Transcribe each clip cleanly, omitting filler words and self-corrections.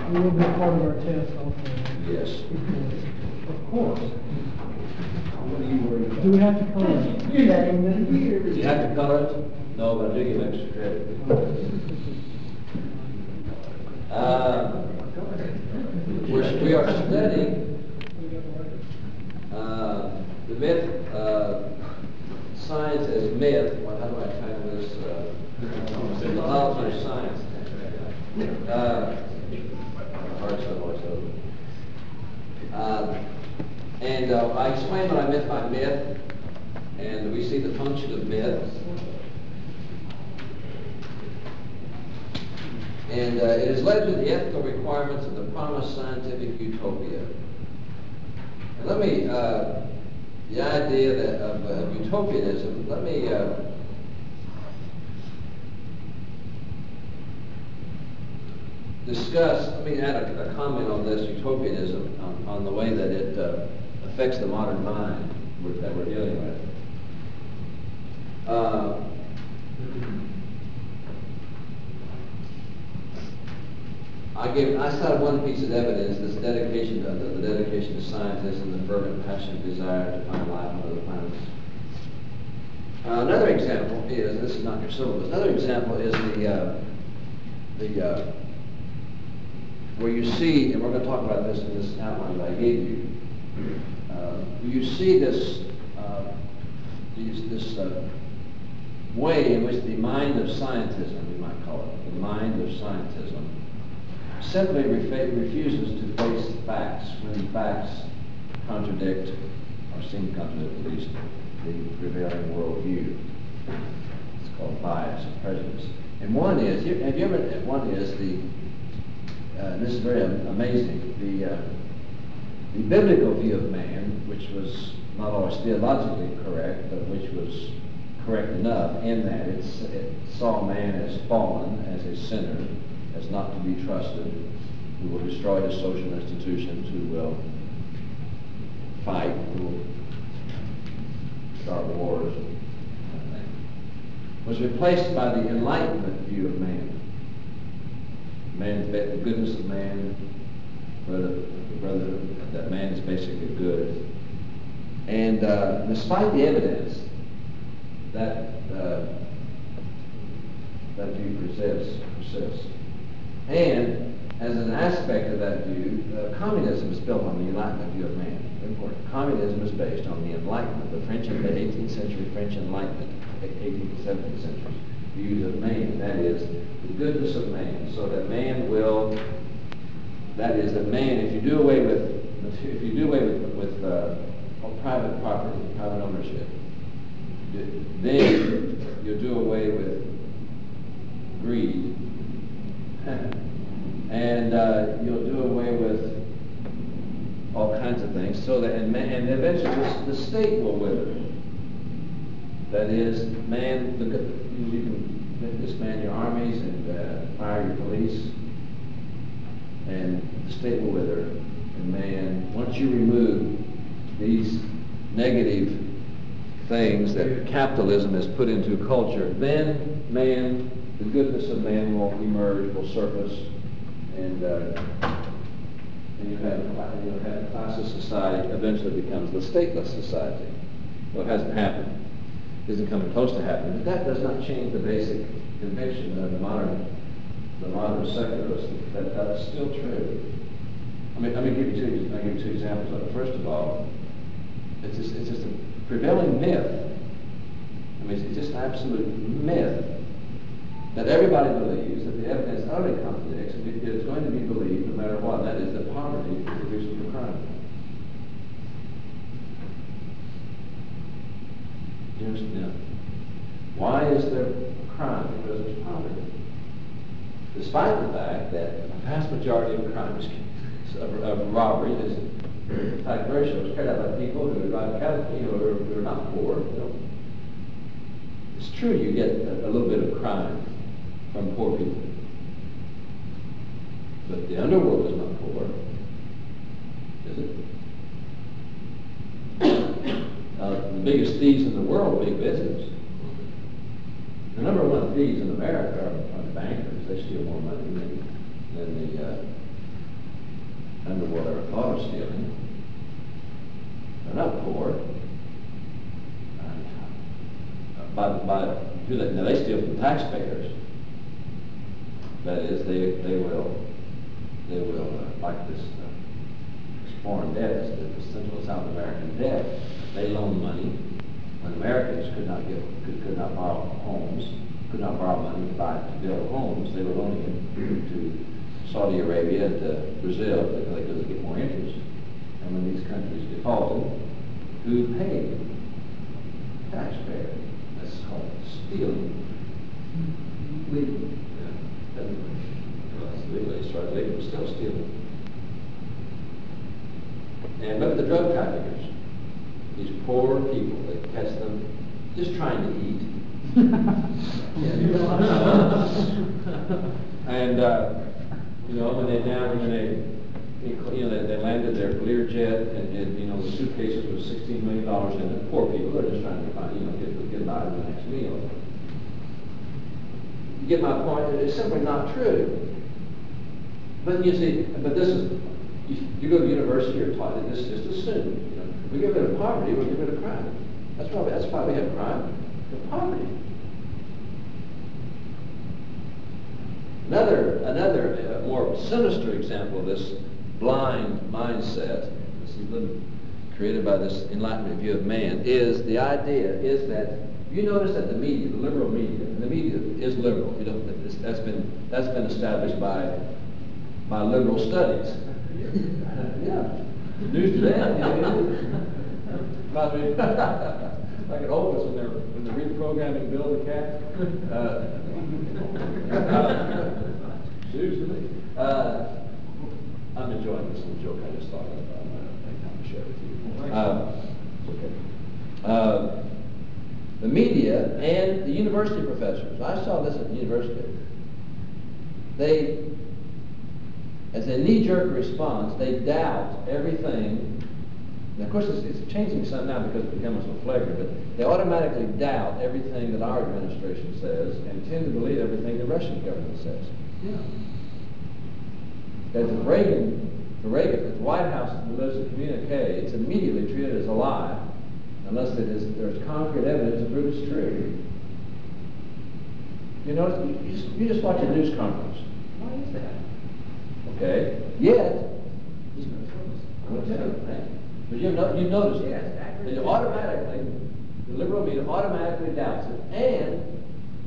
It will be a part of our test also. Yes. Of course. What are you worried about? Do we have to color it? You're not even here. You have to color it? No, but I do give extra credit. We are studying the myth, science as myth. How do I title this? Mythology of science. And I explained what I meant by myth, and we see the function of myth. And it has led to the ethical requirements of the promised scientific utopia. And let me, the idea that of utopianism, let me discuss, let me add a comment on this utopianism, on the way that it affects the modern mind that we're dealing with. I cited one piece of evidence, this dedication to the dedication to scientists and the fervent, passionate desire to find life on other planets. Another example is, this is not your syllabus, another example is where you see, and we're going to talk about this in this outline that I gave you, you see this way in which the mind of scientism, we might call it, the mind of scientism, simply refuses to face facts when facts contradict, or seem to contradict at least, the prevailing worldview. It's called bias or prejudice. And one is, have you ever, one is this is very amazing, the biblical view of man, which was not always theologically correct, but which was correct enough in that it saw man as fallen, as a sinner, as not to be trusted, who will destroy his social institutions, who will fight, who will start wars, was replaced by the Enlightenment view of man. The goodness of man, brother, that man is basically good. And despite the evidence that view persists. And as an aspect of that view, communism is built on the Enlightenment view of man. Important. Communism is based on the Enlightenment, the 18th century French Enlightenment, 18th to 17th century views of man. That is the goodness of man, so that man will. That is that man. If you do away with private property, private ownership, then you'll do away with greed, and you'll do away with all kinds of things, so that and eventually the state will wither. That is, man. You can disband your armies and fire your police, and the state will wither. And man, once you remove these negative things that capitalism has put into culture, then man, the goodness of man will emerge, will surface, and you have a classless society eventually becomes the stateless society. Well, it hasn't happened. It isn't coming close to happening. But that does not change the basic conviction of the modern secularist that that's still true. I mean, I'll give you two examples of it. First of all, it's just a prevailing myth. I mean, it's just an absolute myth that everybody believes, that the evidence utterly contradicts, and it's going to be believed no matter what. That is that poverty is the reason for crime. You understand? Why is there crime? Because there's poverty. Despite the fact that a vast majority of crimes, of robbery, is in fact very sure is carried out by people who drive cattle, who are not poor. It's true you get a little bit of crime from poor people, but the underworld is not poor, is it? The biggest thieves in the world are big business. The number one thieves in America are the bankers. They steal more money than the underworld ever thought of stealing. They're not poor. Now they steal from taxpayers. That is, they will like this foreign debt, the Central and South American debt. They loan money when Americans could not borrow homes, could not borrow money to build homes. They were loaning it to Saudi Arabia and to Brazil because they could get more interest. And when these countries defaulted, who paid? Taxpayers. That's called stealing. Legal. Yeah. Well, it's legal. As far as legal, it's still stealing. And look at the drug traffickers. These poor people, they catch them just trying to eat. And when they landed their Learjet and the suitcases with $16 million in it. Poor people are just trying to find, get by the next meal. You get my point? It's simply not true. But you see, this is, you go to university, you're taught that this is just assumed. We get rid of poverty, we get rid of crime. That's why we have crime. The poverty. Another more sinister example of this blind mindset, this has been created by this Enlightenment view of man, is the idea is that you notice that the media, the liberal media, and the media is liberal. That's been established by liberal studies. Yeah. News today. Like at Opus when they're reprogramming Bill the cat. Seriously. I'm enjoying this little joke I just thought of. I'm going to share with you. It's okay. The media and the university professors. I saw this at the university. They, as a knee-jerk response, they doubt everything. And of course, it's changing some now because it's becoming so flagrant, but they automatically doubt everything that our administration says and tend to believe everything the Russian government says. Yeah. That the White House delivers a communique, it's immediately treated as a lie, unless there's concrete evidence to prove it's true. You just watch a news conference. Why is that? Okay. Yet, but you notice that the liberal media automatically doubts it, and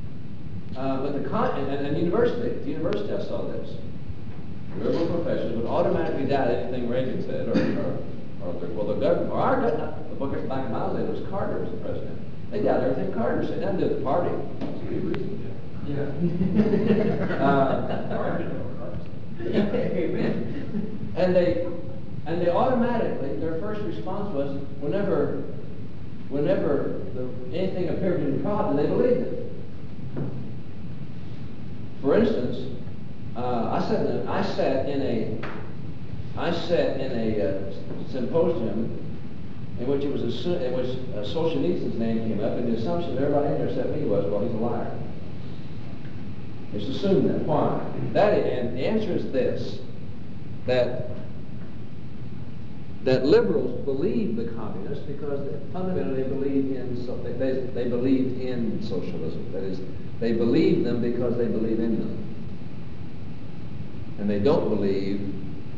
the university I saw this. Liberal professors would automatically doubt anything Reagan said, the government, or our government. The book back in my day was Carter was the president. They doubt everything Carter said. Nothing to do with the party. That's a good reason. Amen. And they automatically, their first response was, whenever anything appeared to be a problem, they believed it. For instance, I sat in a symposium in which it was Solzhenitsyn's name came up, and the assumption that everybody in there except me was, well, he's a liar. It's assumed that. Why? And the answer is this: that liberals believe the communists because fundamentally they believe in socialism. That is, they believe them because they believe in them. And they don't believe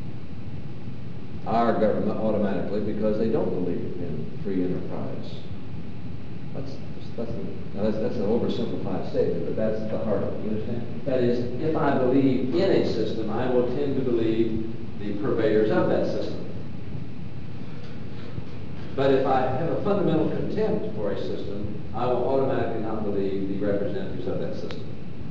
our government automatically because they don't believe in free enterprise. That's an oversimplified statement, but that's the heart of it. You understand? That is, if I believe in a system, I will tend to believe the purveyors of that system. But if I have a fundamental contempt for a system, I will automatically not believe the representatives of that system.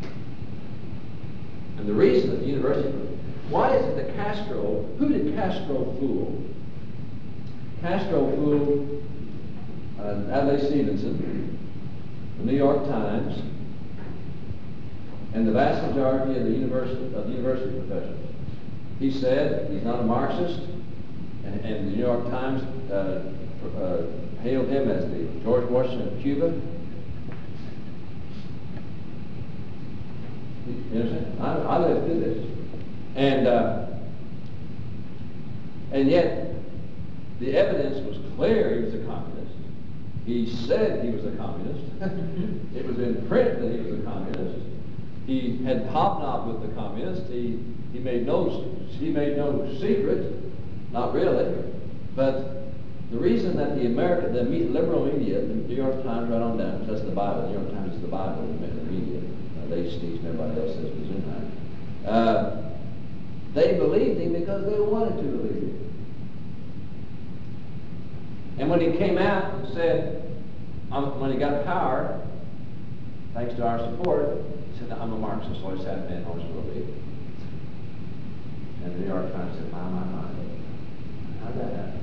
And the reason that the university, why is it that who did Castro fool? Castro fooled Adlai Stevenson, the New York Times, and the vast majority of the university professors. He said he's not a Marxist, and the New York Times hailed him as the George Washington of Cuba. You understand? I lived through this. And And yet, the evidence was clear he was a communist. He said he was a communist. It was in print that he was a communist. He had hobnobbed with the communists. He made no secret, not really. But the reason that the liberal media, the New York Times, right on down, that's the Bible. The New York Times is the Bible in the media. They sneeze and everybody else says Gesundheit. They believed him because they wanted to believe him. And when he came out and said, when he got power, thanks to our support, he said, I'm a Marxist, always have been, always will be. And the New York Times said, my. How'd that happen?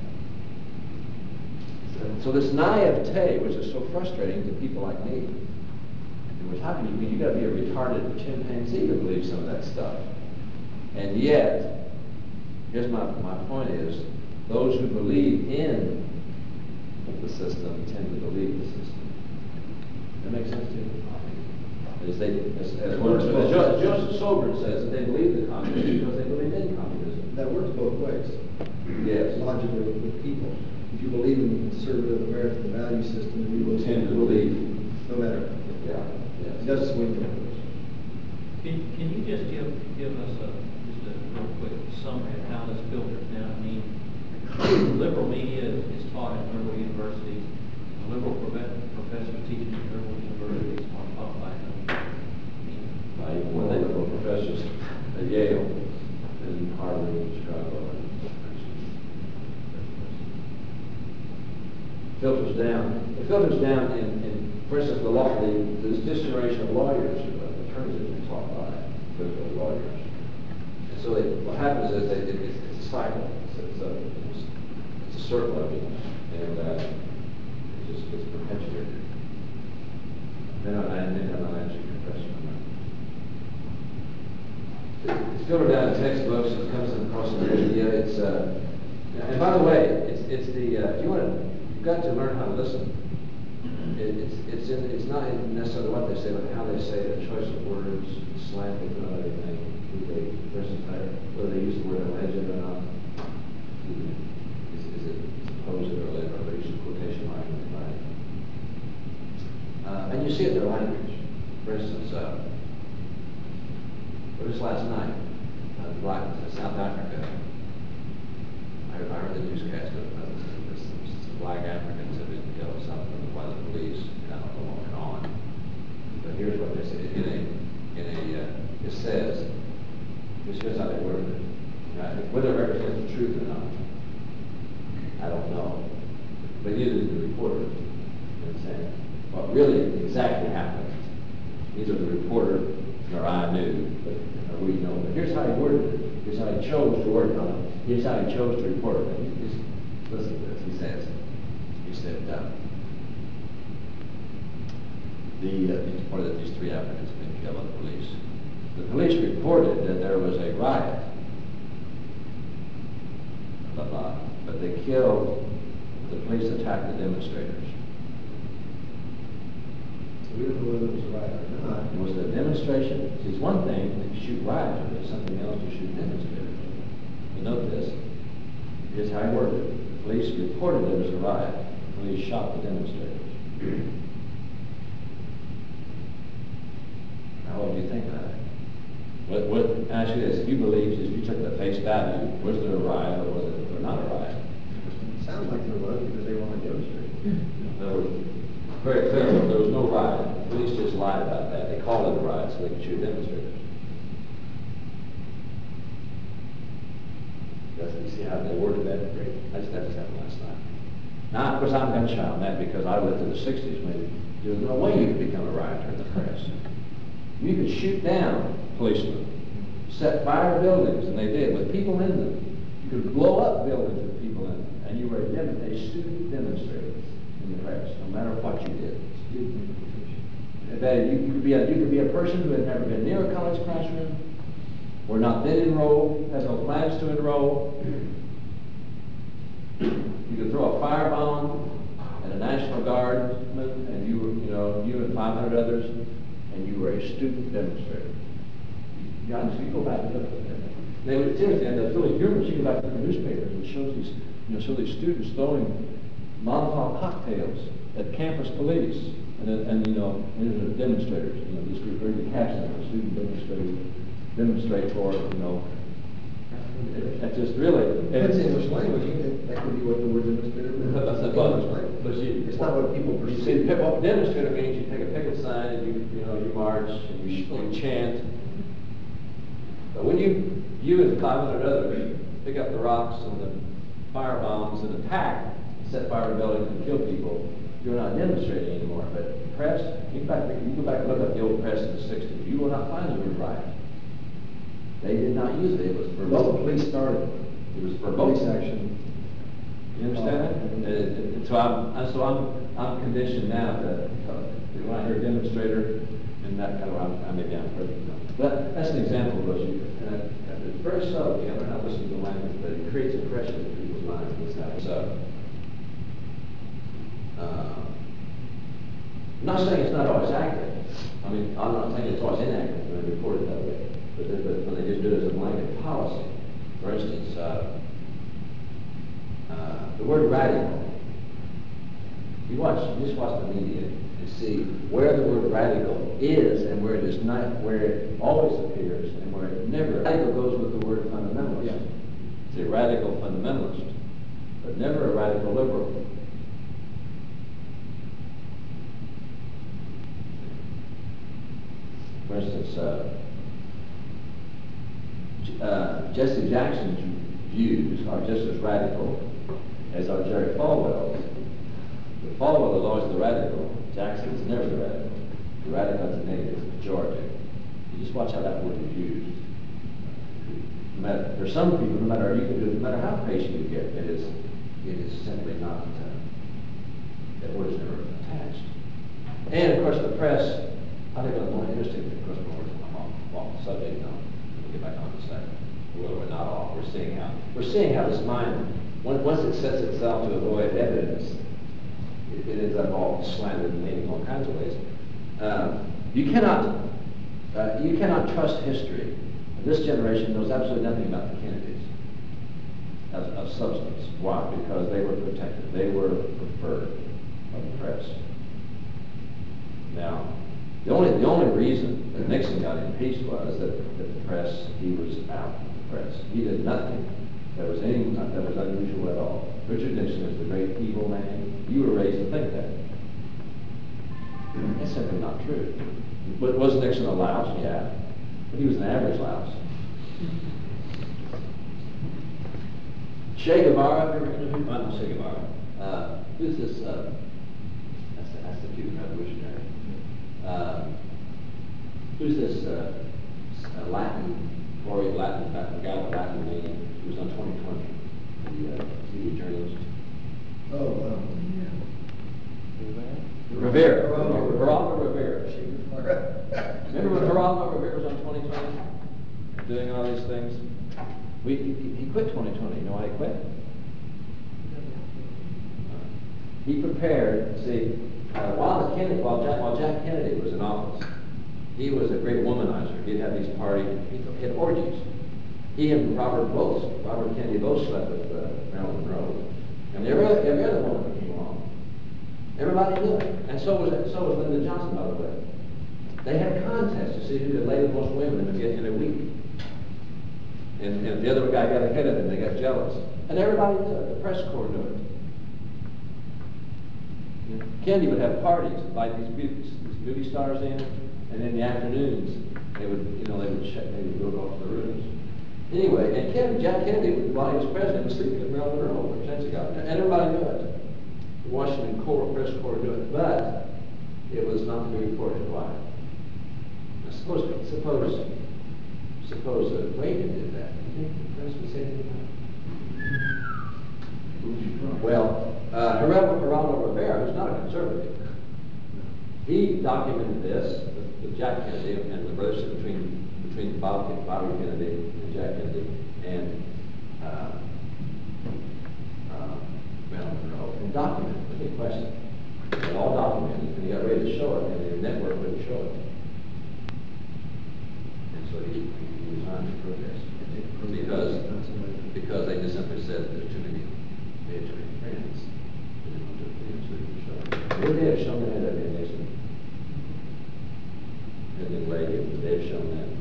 So this naivete, which is so frustrating to people like me, was how can you got to be a retarded chimpanzee to believe some of that stuff. And yet, here's my point is, those who believe in the system tend to believe the system. That makes sense to you? As Joseph Sobran says, that they believe the communists because they believe in communism. That works both ways. Yes. Logically with people. If you believe in conservative American value system, you will tend to believe. No matter. Yeah. Yes. It does swing the Can you just give us a real quick summary of how this filters down? I mean, liberal media is taught at liberal universities. Liberal professors teaching at liberal universities are taught by them. Well, they liberal professors at Yale and Harvard and Chicago. It filters down in for instance, this generation of lawyers, attorneys have been taught by liberal lawyers. And so what happens is that it's a cycle. It's a circle of it, and it just gets perpetuated. Then I answer your question. It's filtered down in textbooks. It comes across in the media. It's and by the way, it's you've got to learn how to listen. It's not necessarily what they say, but how they say it, choice of words, slang, everything. Whether they use the word alleged or not. Is it supposed or alleged, or they use a quotation mark in the and you see it in their language. For instance, just last night, South Africa. I heard the newscast of some black Africans have been killed, some of them by the police, and I don't know what went on. But here's what they say it says, this is how they worded it. Whether it represents the truth or not, I don't know. But neither did the reporter. And saying what really exactly happened. Neither the reporter nor I knew, or we know. But here's how he worded it. Here's how he chose to word it. Here's how he chose to report it. Listen to this. He said, these three Africans have been killed by the police. The police reported that there was a riot, blah, blah, but the police attacked the demonstrators. We don't know whether it was a riot or not. Was it a demonstration? See, it's one thing to shoot rioters, it's something else to shoot demonstrators. You note this. Here's how he worded it. The police reported there was a riot. The police shot the demonstrators. Now, what do you think about it? What ask you this, if you took the face value, was there a riot or was it not a riot? It sounds like there was because they were on demonstrating. In other words, very clearly, there was no riot. The police just lied about that. They called it a riot so they could shoot demonstrators. You see how they worded that? That just happened last night. Now, of course, I'm gun shy on that because I lived in the 60s when there was no way you could become a rioter in the press. You could shoot down policemen, set fire to buildings, and they did, with people in them. You could blow up buildings with people in them, and you were a student demonstrator in the press, no matter what you did. You could be a person who had never been near a college classroom, or not been enrolled, has no plans to enroll. You could throw a firebomb at a National Guardsman, and you and 500 others, and you were a student demonstrator. You go back and look at that. They would seriously, and the Philly Humor years, you go back to the newspapers, it shows these, show these students throwing Molotov cocktails at campus police, and there's a demonstrators, this group, every caption of a student demonstrate for, it just really. It's English language, that could be what the word demonstrator means. English language. But It's not what people You perceive. see, what demonstrator means you take a picket sign and you march and you chant. But when you and 500 others pick up the rocks and the fire bombs and attack, set fire to buildings and kill people, you're not demonstrating anymore. But press, you go back and look up the old press in the 60s, you will not find the word riot. They did not use it. It was for Well, the police started. It was for Police both. action. You understand that? And so I'm conditioned now that when I hear demonstrator, and that kind of, I may be on purpose. But that's an example of what it's very subtle. You ever not listen to the language, but it creates impression in people's minds. So, I'm not saying it's not always accurate. I mean, I'm not saying it's always inaccurate when they report it that way. But when they just do it as a blanket policy, for instance, the word radical. You just watch the media and see where the word radical is and where it is not, where it always appears and where it never. Radical goes with the word fundamentalist. Yeah. It's a radical fundamentalist, but never a radical liberal. For instance, Jesse Jackson's views are just as radical as are Jerry Falwell's. But Falwell is always the radical. Jackson is never the radical. The radical is a negative, pejorative. You just watch how that word is used. There's some people, no matter how patient you get, it is simply not, that word is never attached. And of course the press, I think one of the more interesting, of course, I'm off the subject now. We'll get back on the second. Well, we're not off. We're seeing how this mind, once it sets itself to avoid evidence, it ends up all slanted and leaning all kinds of ways. You cannot trust history. This generation knows absolutely nothing about the Kennedys of substance. Why? Because they were protected. They were preferred by the press. Now, the only reason that Nixon got impeached was that the press, he was out of the press. He did nothing that was unusual at all. Richard Nixon is the great evil man. You were raised to think that. That's simply not true. But was Nixon a louse? Yeah. But he was an average louse. Che Guevara, not Che Guevara. Who's this? That's the Cuban revolutionary. Who's this Latin guy with Latin name who was on 2020? The TV journalist. Oh, Rivera. Geraldo Rivera. Remember when Geraldo Rivera was on 2020? Doing all these things? He quit 2020. You know why he quit? He prepared, see, while Jack Kennedy was in office, he was a great womanizer. He'd have these parties, he had orgies. He and Robert Kennedy both slept with Marilyn Monroe. And every other woman that came along. Everybody knew it. And so was Lyndon Johnson, by the way. They had contests to see who could lay the most women in a week. And the other guy got ahead of them. They got jealous. And everybody knew it. The press corps knew it. Kennedy would have parties, invite these beauty stars in, and in the afternoons they would go off to the rooms. Anyway, and Jack Kennedy, while he was president, was sleeping with Marilyn Monroe 4 months ago, and everybody knew it. The Washington press corps knew it, but it was not to be reported. Why? Now, suppose Reagan did that. Do you think the press would say anything about it? Well, Geraldo Rivera, who's not a conservative, he documented this with Jack Kennedy and the relationship between Bobby Kennedy and Jack Kennedy and Marilyn Monroe, and documented it. Big question. They all documented it, and he got ready to show it, and the network wouldn't show it. And so he resigned from protest because they simply said there's too many, they had too many friends. They didn't want to show. Would they have shown that at the nation? And then later, would they have shown that?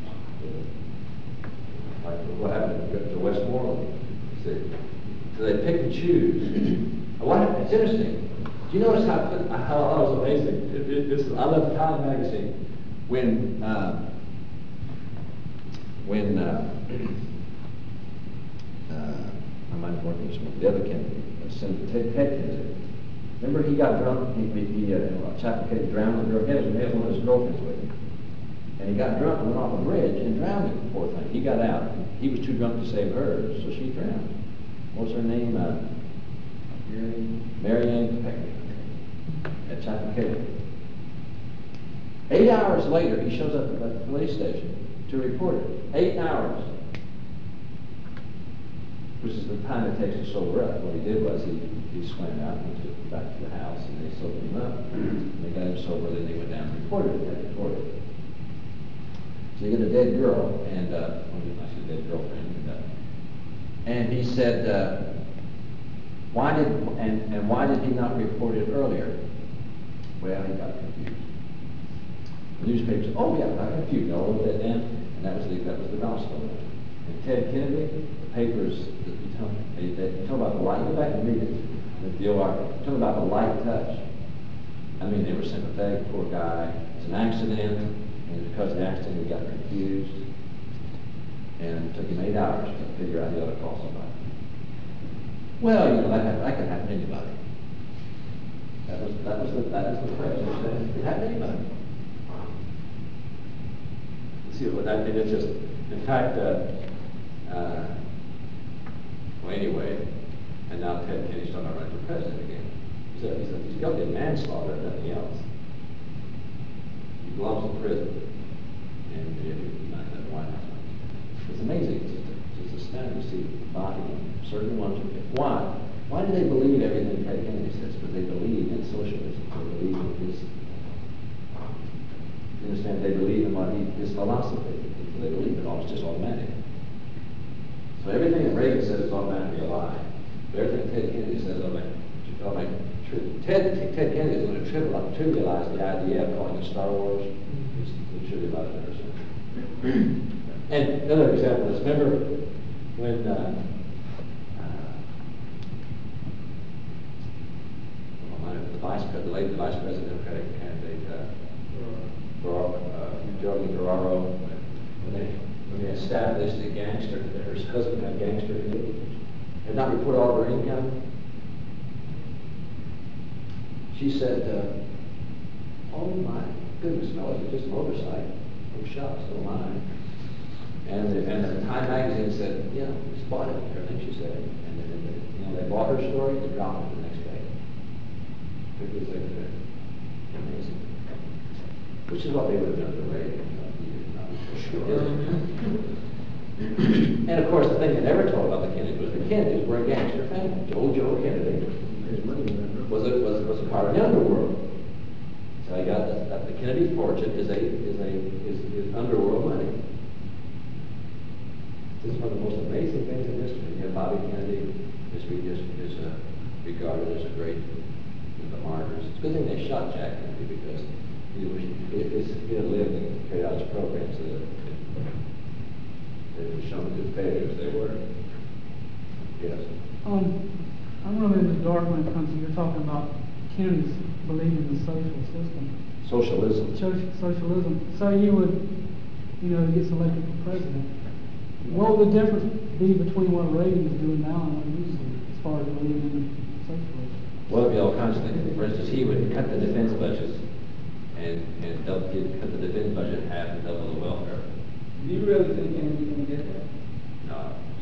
Like what happened to Westmoreland? See? So they pick and choose. It's interesting. Do you notice how it was amazing? I love Time magazine. When I might have worked with some the other Kennedy, Senator Ted Kennedy. Remember he got drunk, Chapel Kennedy drowned the girl, he had one of his girlfriends with him. And he got drunk and went off a bridge and drowned the poor thing. He got out. He was too drunk to save her, so she drowned. What was her name? Mary Ann Peck at Chapel Kennedy. 8 hours later, he shows up at the police station to report it. 8 hours. Which is the time it takes to sober up. What he did was he swam out and took him back to the house and they sobered him up. And they got him sober, then they went down and reported it. So you get a dead girl, and I said dead girlfriend, and he said, why did he not report it earlier? Well, he got confused. The newspapers, oh yeah, I got confused. I wrote that down, and that was the gospel. And Ted Kennedy, the papers they talk about the light. Go back and read it. The article. Talk about the light touch. I mean, they were sympathetic. Poor guy. It's an accident. And because of the accident, he got confused. And it took him 8 hours to figure out he ought to call somebody. Well, you know, that could happen to anybody. That was the phrase. It happened to anybody. See, what I think it's just, in fact, well, anyway, and now Ted Kennedy's talking about running for president again. He's guilty of manslaughter, if nothing else. He belongs in prison. And he's not in the White House. It's amazing. It's astounding to see the body of certain ones. Why? Why do they believe everything Ted Kennedy says? Because they believe in socialism. They believe in his. You understand? They believe in his philosophy. They believe it all. It's just automatic. So everything that Reagan says is automatically a lie. But everything Ted Kennedy says is automatically true. Ted Kennedy is going to trivialize the idea of calling it Star Wars. He trivialized it or something. And another example is, remember when the late vice president Democratic candidate Geraldine Ferraro, when they established a gangster, that her husband had gangster had not reported all of her income, she said, oh my goodness, no, it's just an oversight. No shucks, no mine. And the Time magazine said, yeah, we bought it, everything she said. And then, they bought her story, they dropped it the next day. It was like amazing. Which is what they would have done to Reagan. Sure. And of course, the thing they never told about the Kennedys was the Kennedys were a gangster family. Joe Kennedy was a part of the underworld. So I got the Kennedy fortune is underworld money. This is one of the most amazing things in history. You have Bobby Kennedy is regarded as a great the martyrs. It's a good thing they shot Jack Kennedy because he had lived and carried out his programs so that they were shown good failures they were. Yes. I'm really in the dark when it comes to you're talking about Kennedy's believing in the social system. Socialism. Socialism. So you would, he gets elected for president. What would the difference be between what Reagan is doing now and what he's doing as far as believing in socialism? Well, there'd be all kinds of things. For instance, he would cut the defense budget and he'd cut the defense budget in half and double the welfare. Do you really think Kennedy's going to get that? No.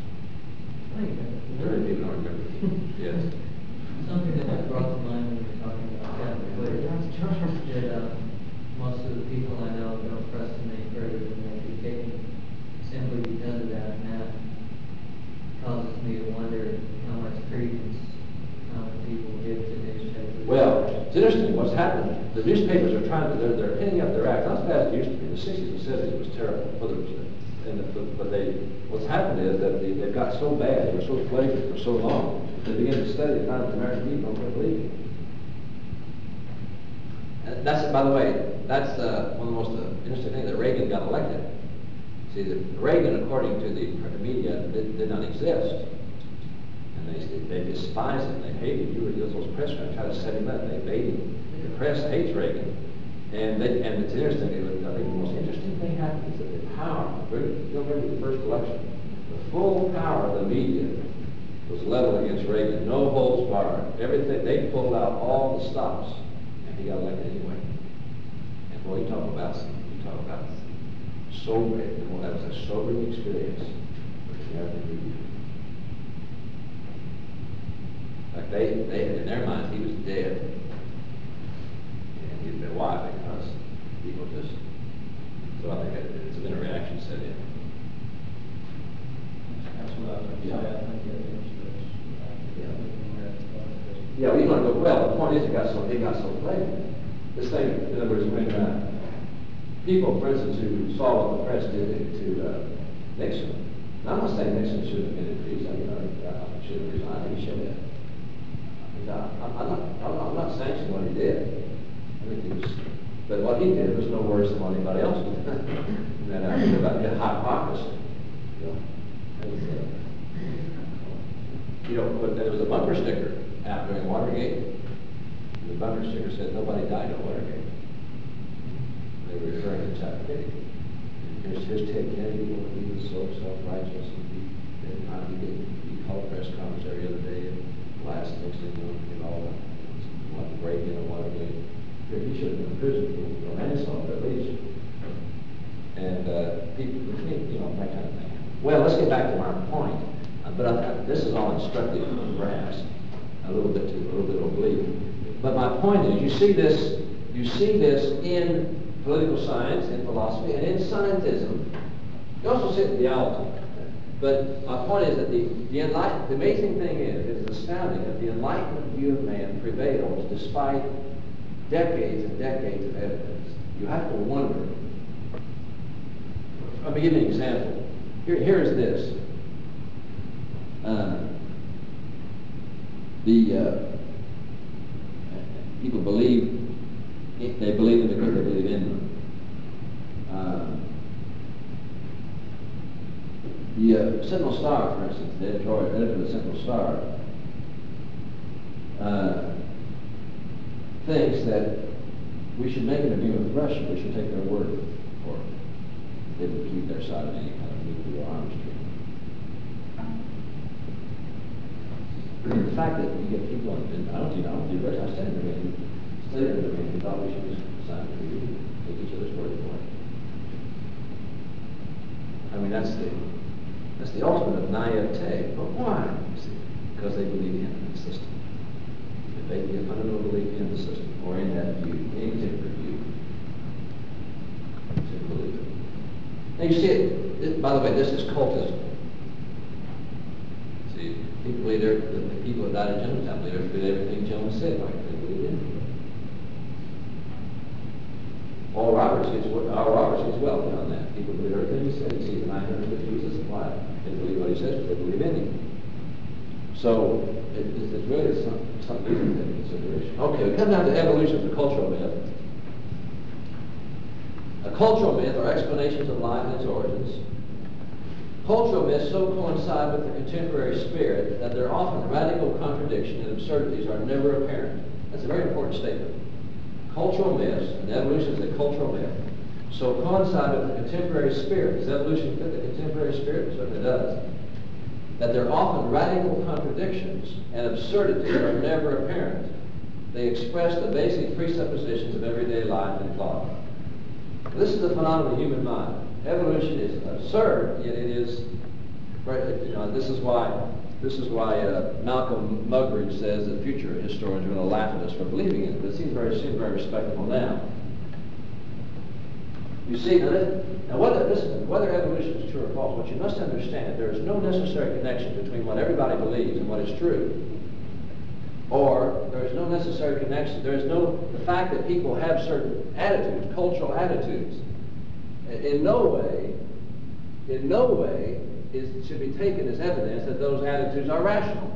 Very people don't remember. Yes. Something that I brought to mind when we were talking about that that most of the people I know don't press them any further than they could take me simply because of that, and that causes me to wonder how much credence common people give to newspapers. Well, it's interesting what's happening. The newspapers are they're pinning up their act. Not as bad as it used to be. In the 60s and 70s it was terrible. Whether it was but what's happened is that they've got so bad, they're so flagrant for so long, they begin to study and find that the American people don't believe it. And that's, by the way, that's one of the most interesting things, that Reagan got elected. See, Reagan, according to the media, did not exist. And they despise him, they hate him. You were those press trying to set him up, they hate him. The press hates Reagan. And it's interesting, I think the most interesting thing happened is that the power, you'll remember the first election, the full power of the media was leveled against Reagan, no holds barred. Everything, they pulled out all the stops, and he got elected anyway. And boy, you talk about sobering, that was a sobering experience for the American media. Like they in their minds, he was dead. And he'd been why? Because people just, so I think it's an interaction set in. That's what I was going to say. I think it is. Yeah, we want to go, well, the point is, it got so flagrant. This thing, in other words, when people, for instance, who saw what the press did to Nixon, now I'm not saying Nixon should have been impeached, I should have resigned, I think he should have. I'm not sanctioning what he did. I think he was, but what he did was no worse than what anybody else did. And I think about the hypocrisy. But there was a bumper sticker out during Watergate. The bumper sticker said, "Nobody died at Watergate." They were referring to Chapter 50. Here's Ted Kennedy, he was so self-righteous, he called a press conference every other day, and last next thing you know, what break-in or Watergate. He should have been in prison for manslaughter at least. And people, that kind of thing. Well, let's get back to our point. But this is all instructive, perhaps, a little bit oblique. But my point is, you see this in political science, in philosophy, and in scientism. You also see it in theology. But my point is that the amazing thing is, it's astounding that the Enlightenment view of man prevails despite decades and decades of evidence. You have to wonder. Let me give you an example. Here is this. People believe, they believe in because they believe in them. The Sentinel Star, for instance, the editor of the Sentinel Star, thinks that we should make an agreement with Russia. We should take their word for it. They would keep their side of any kind of nuclear arms treaty. The fact that you get people, and I don't think Russia, I said in the meeting, we thought we should just sign a treaty, take each other's word for it. I mean, that's the ultimate of naivete. But why? Because they believe in the system. If they have a fundamental belief in the system, or in that view, any particular view, they believe it. Now you see it, by the way, this is cultism. See, people believe the people who died in Jones' time believe everything Jones said, like they believe in it. Oral Roberts gets well beyond that. People believe everything he said. He sees the 950 was a supply. They believe what he says, but they believe in him. So it's really something to take into consideration. Okay, we come down to evolution of the cultural myth. A cultural myth are explanations of life and its origins. Cultural myths so coincide with the contemporary spirit that their often radical contradiction and absurdities are never apparent. That's a very important statement. Cultural myths, and evolution is a cultural myth, so coincide with the contemporary spirit. Does evolution fit the contemporary spirit? It certainly does. That their often radical contradictions and absurdities are never apparent. They express the basic presuppositions of everyday life and thought. This is the phenomenon of the human mind. Evolution is absurd, yet it is. This is why Malcolm Muggeridge says that future historians are going to laugh at us for believing it. But it seems very respectable now. You see, now whether evolution is true or false, what you must understand, there is no necessary connection between what everybody believes and what is true. Or there is no necessary connection. The fact that people have certain attitudes, cultural attitudes, in no way in no way should be taken as evidence that those attitudes are rational.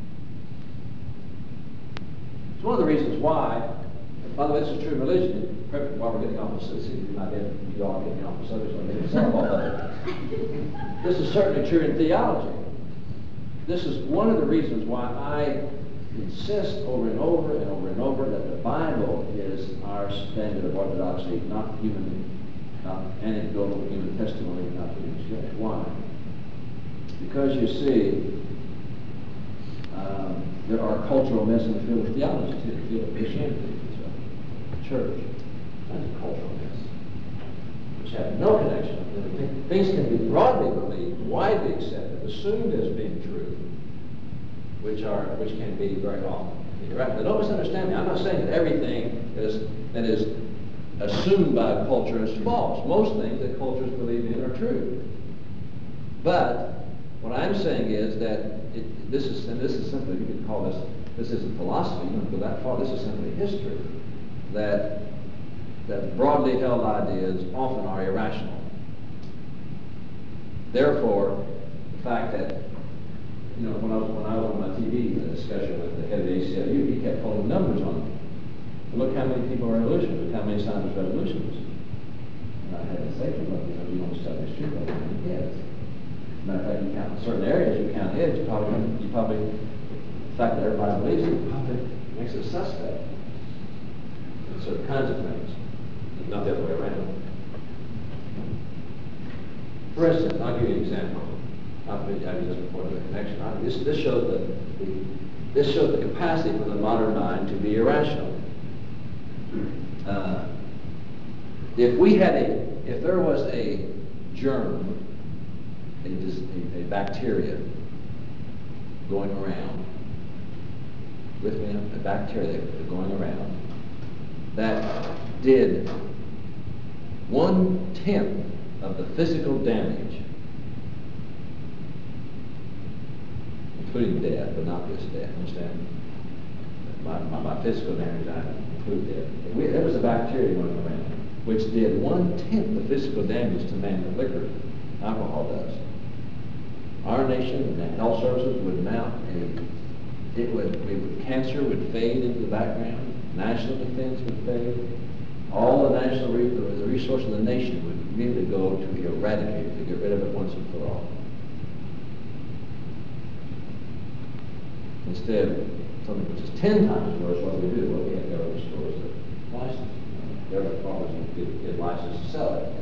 It's one of the reasons why, and by the way, this is true in religion, perfect while we're getting off the subject, you all getting off the subject, so I'm getting some off of it. This is certainly true in theology. This is one of the reasons why I insist over and over and over and over that the Bible is our standard of orthodoxy, not anecdotal human testimony, not human experience. Why? Because you see, there are cultural myths in the field of theology too, the field of Christianity, church, and cultural myths, which have no connection. Things can be broadly believed, widely accepted, assumed as being true, which can be very often incorrect. But don't misunderstand me. I'm not saying that everything that is assumed by a culture is false. Most things that cultures believe in are true. But what I'm saying is that this is simply, you could call this isn't philosophy, you don't go that far, this is simply history. That broadly held ideas often are irrational. Therefore, the fact that, when I was on my TV discussion with the head of the ACLU, he kept pulling numbers on them. Look how many people are revolutionists, look how many scientists are revolutionists. And I had to say to him, you don't study history, but how many heads? Matter of fact, you count in certain areas, you count heads, you probably, the fact that everybody believes it, probably makes it suspect. And certain kinds of things, not the other way around. For instance, I'll give you an example. I've been having this before the connection. This shows the capacity for the modern mind to be irrational. If there was a germ, a bacteria going around, with me, a bacteria going around, that did 1/10 of the physical damage, including death, but not this death, understand? By physical damage, I include death. There was a bacteria going around which did 1/10 the physical damage to man that liquor, alcohol does. Our nation and health services would mount cancer would fade into the background, national defense would fade, all the the resources of the nation would really go to eradicate it, to get rid of it once and for all. Instead, something which is 10 times worse, what we do, we have government stores that license. Government probably get licensed to sell it.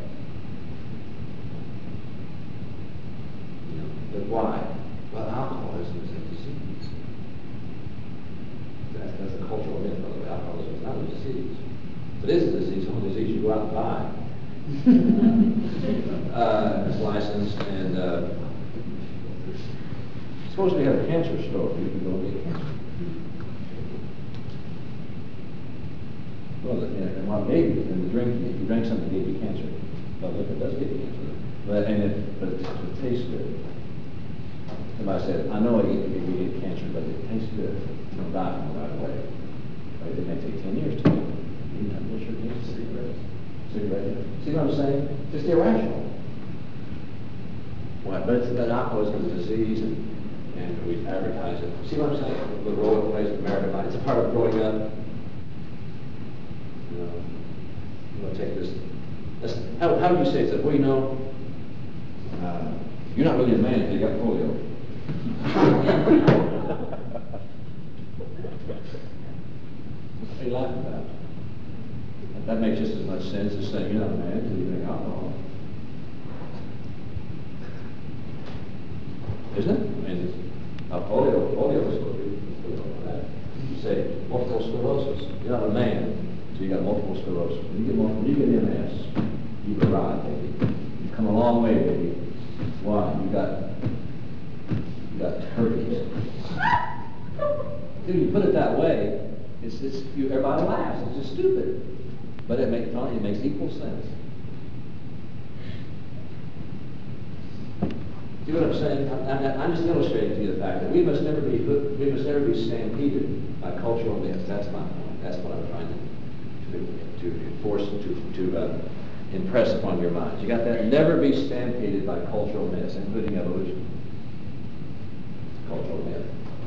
But why? Well, alcoholism is a disease. That's a cultural myth, by the way. Alcoholism is not a disease. If it is a disease, it's a disease you go out and buy. It's licensed, and suppose we had a cancer store, you can go and get cancer. Well, and maybe in the drink, if you drank something that gave you cancer, well, look, it does give you cancer. But it tastes good. Somebody said, I know you get cancer, but it tastes good. You don't die from it right away. Right? It may take 10 years to do it. You know, what's your name? Cigarette. See what I'm saying? Just irrational. Why? But alcoholism is a disease, and we advertise it. See what I'm saying? The role it plays in American life. It's a part of growing up. I'm going to take this. How would you say it? Well, you're not really a man until you got polio. What are you laughing about? That makes just as much sense as saying you're not a man until you drink alcohol. Isn't it? I mean, polio is what we that. You say multiple sclerosis. You're not a man until you got multiple sclerosis. When you get MS, you've arrived, baby. You've come a long way, baby. Why? You got herpes. Dude, you put it that way, everybody laughs. It's just stupid. But it makes equal sense. See what I'm saying? I'm just illustrating to you the fact that we must never be stampeded by cultural myths. That's my point. That's what I'm trying to enforce, impress upon your minds. You got that? Never be stampeded by cultural myths, including evolution. Cultural myth.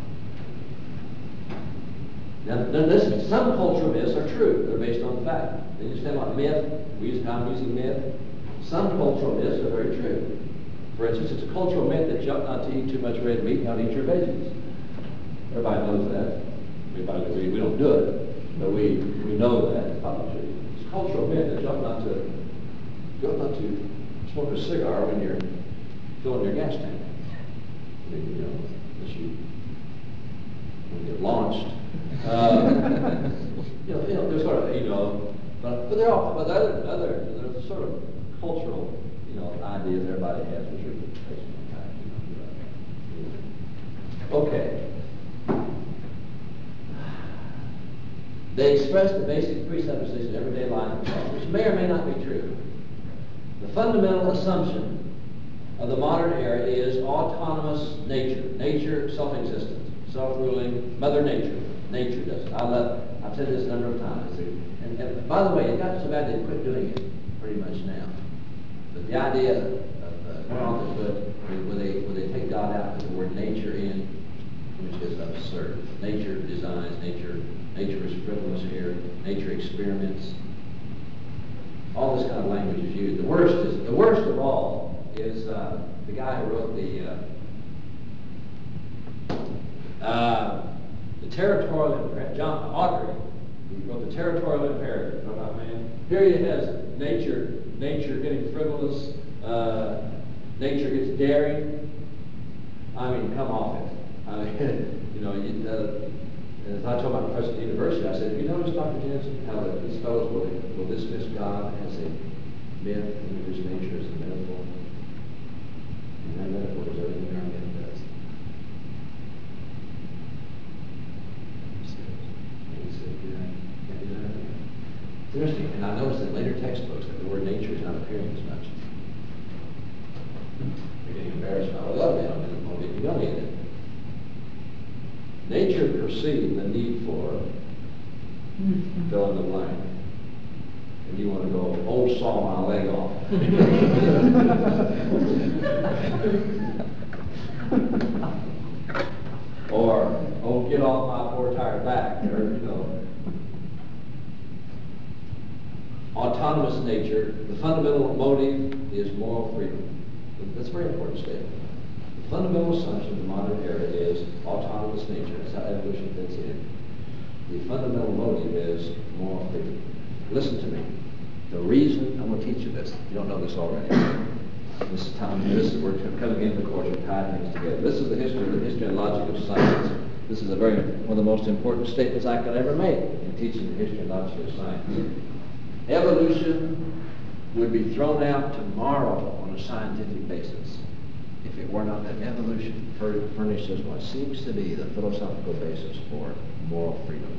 Now listen, some cultural myths are true. They're based on fact. They understand what myth, I'm using myth. Some cultural myths are very true. For instance, it's a cultural myth that you ought not to eat too much red meat, not eat your veggies. Everybody knows that. We don't do it, but we know that. It's a cultural myth that you ought not to smoke a cigar when you're filling your gas tank. Unless you get launched. There's sort of, but they're all, but there's sort of cultural, ideas everybody has, which are based on fact. Okay. They express the basic presupposition of everyday life, which may or may not be true. The fundamental assumption of the modern era is autonomous nature self-existent, self-ruling, Mother Nature. Nature does it. I've said this a number of times. And by the way, it got so bad they quit doing it pretty much now. But the idea of where they take God out with the word nature in, which is absurd. Nature designs, nature is frivolous here, nature experiments. All this kind of language is used. The worst of all is the guy who wrote the territorial imperative, John Audrey, who wrote the territorial imperative. About man, here he has nature getting frivolous, nature gets daring. I mean, come off it. I mean, as I told my professor at the university, I said, have you noticed, Dr. Jensen, how these fellows will dismiss God as a myth, introduce nature as a metaphor? And that metaphor is everything our myth does. It's interesting, and I noticed in later textbooks that the word nature is not appearing as much. You're getting embarrassed about it. I'll get humiliated. Nature perceived the need for fill in the blank. And you want to go, oh, saw my leg off. Or, oh, get off my four-tired back. Or, autonomous nature, the fundamental motive is moral freedom. That's a very important statement. The fundamental assumption of the modern era is autonomous nature. That's how evolution fits in. The fundamental motive is moral freedom. Listen to me. The reason, I'm going to teach you this. You don't know this already. We're coming into the course of tying things together. This is the history and logic of science. This is one of the most important statements I could ever make in teaching the history and logic of science. Evolution would be thrown out tomorrow on a scientific basis if it were not that evolution furnishes what seems to be the philosophical basis for moral freedom.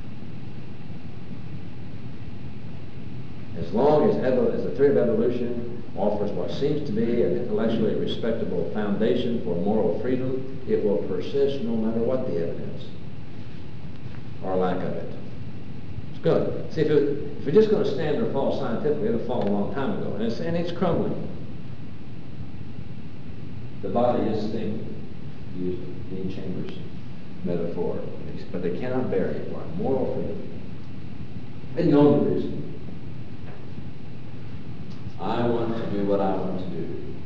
As long as the theory of evolution offers what seems to be an intellectually respectable foundation for moral freedom, it will persist no matter what the evidence or lack of it. It's good. See, if we're just going to stand or fall scientifically, it'll fall a long time ago, and it's crumbling. The body is thinking, use Dean Chambers' metaphor, but they cannot bury it. Why? Moral freedom. And the only reason. I want to do what I want to do.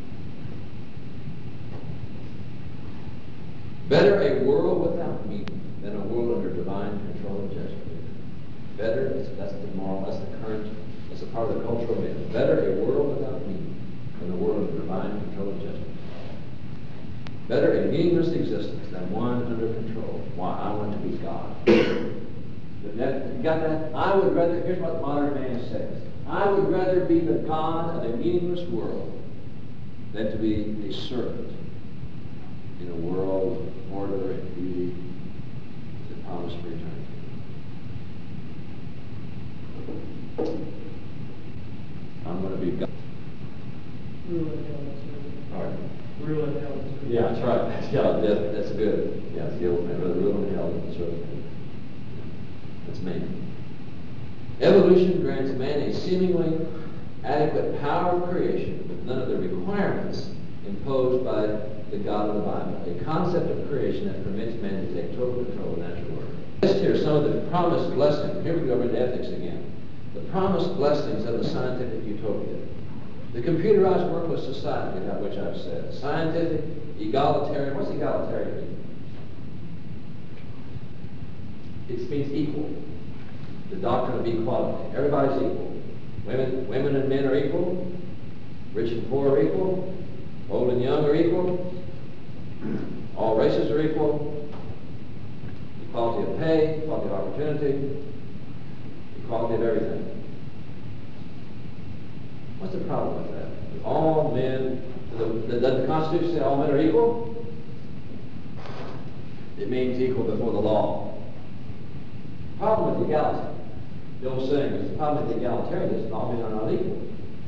Better a world without meaning than a world under divine control and judgment. Better, that's the moral, that's the current, that's a part of the cultural myth. Better a world without meaning than a world under divine control and judgment. Better a meaningless existence than one under control. Why? I want to be God. You got that? I would rather, here's what modern man says. I would rather be the God of a meaningless world than to be a servant in a world of order and beauty that promise for eternity. I'm going to be God. All right. Yeah, that's right. Yeah, that's good. Yeah, it's the old man. Rather rule in hell than serve him. That's man. Evolution grants man a seemingly adequate power of creation with none of the requirements imposed by the God of the Bible. A concept of creation that permits man to take total control of natural order. List here some of the promised blessings. Here we go into ethics again. The promised blessings of the scientific utopia. The computerized workless society, about which I've said. Scientific, egalitarian. What's egalitarian mean? It means equal. The doctrine of equality. Everybody's equal. Women and men are equal. Rich and poor are equal. Old and young are equal. All races are equal. Equality of pay, equality of opportunity, equality of everything. What's the problem with that? All men, does the Constitution say all men are equal? It means equal before the law. Problem with equality. The old saying is the problem with egalitarianism, all men are not equal.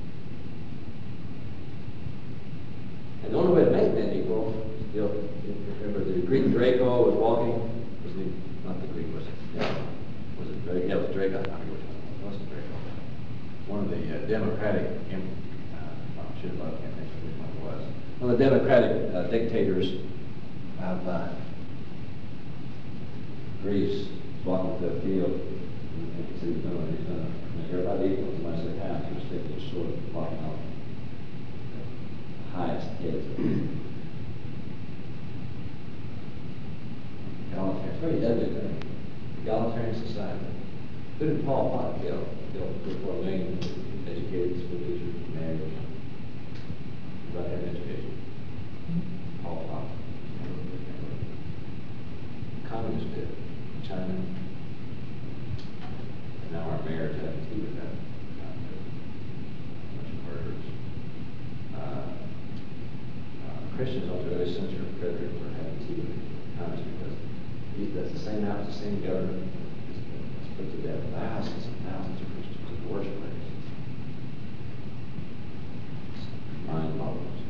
And the only way to make men equal, remember the Greek Draco was walking, not the Greek, was it? Yeah. Was it Draco? Yeah, it was Draco. I forget which one. It wasn't Draco. One of the Democratic, I should have, I can't think of which one it was. One of the Democratic dictators of Greece was walking through a field, and you can see he's gonna everybody equal. Somebody said half, he was taking his sword and walking out the highest heads. Egalitarian. It's very deadly thing. Egalitarian society. Who did Paul Pot kill? Killed 4 million educated school teachers, married. About having education. Paul Pot. Communists did. China. And now our mayor's having to do with that. A bunch of murders. Christians ought to really censor Frederick for having tea with communists because that's the same house, the same government. It's put to death thousands and thousands of Christians in the worst ways. Mind-boggling.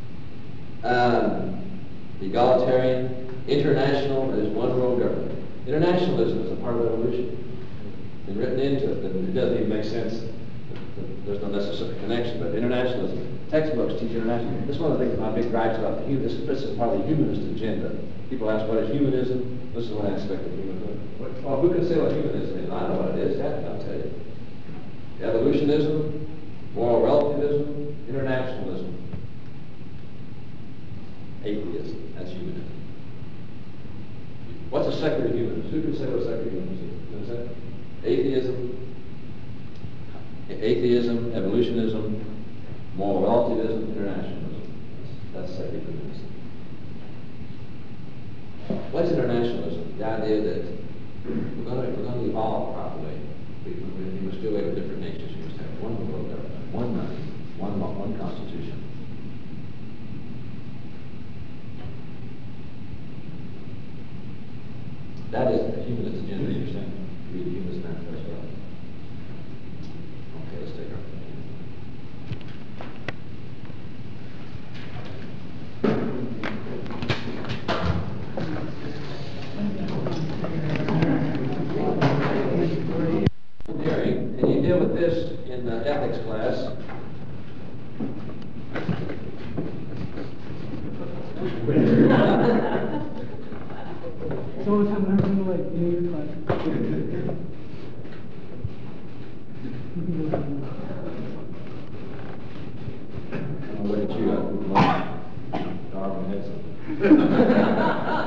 Egalitarian, international, that is one world government. Internationalism is a part of evolution. It's written into it, it doesn't even make sense. There's no necessary connection, but internationalism, textbooks teach internationalism. This is one of the things my big gripes about the humanist. This is part of the humanist agenda. People ask, what is humanism? This is one aspect of humanism. Well, who can say what humanism is? I know what it is. I'll tell you. Evolutionism, moral relativism, internationalism, atheism. That's humanism. What's a secular humanist? Who can say what a secular humanist is? You know what I'm saying? Atheism, evolutionism, moral relativism, internationalism. That's secular humanism. What's internationalism? The idea that we're going to evolve properly. We must do away with different nations. We must have one world government, one money, one law, one constitution. That is the humanist agenda. You understand? Read the Humanist Manifesto. Okay, let's take our and you deal with this in the ethics class. It's the only time I've ever been late in your class. I'll look at you. Darwin had something.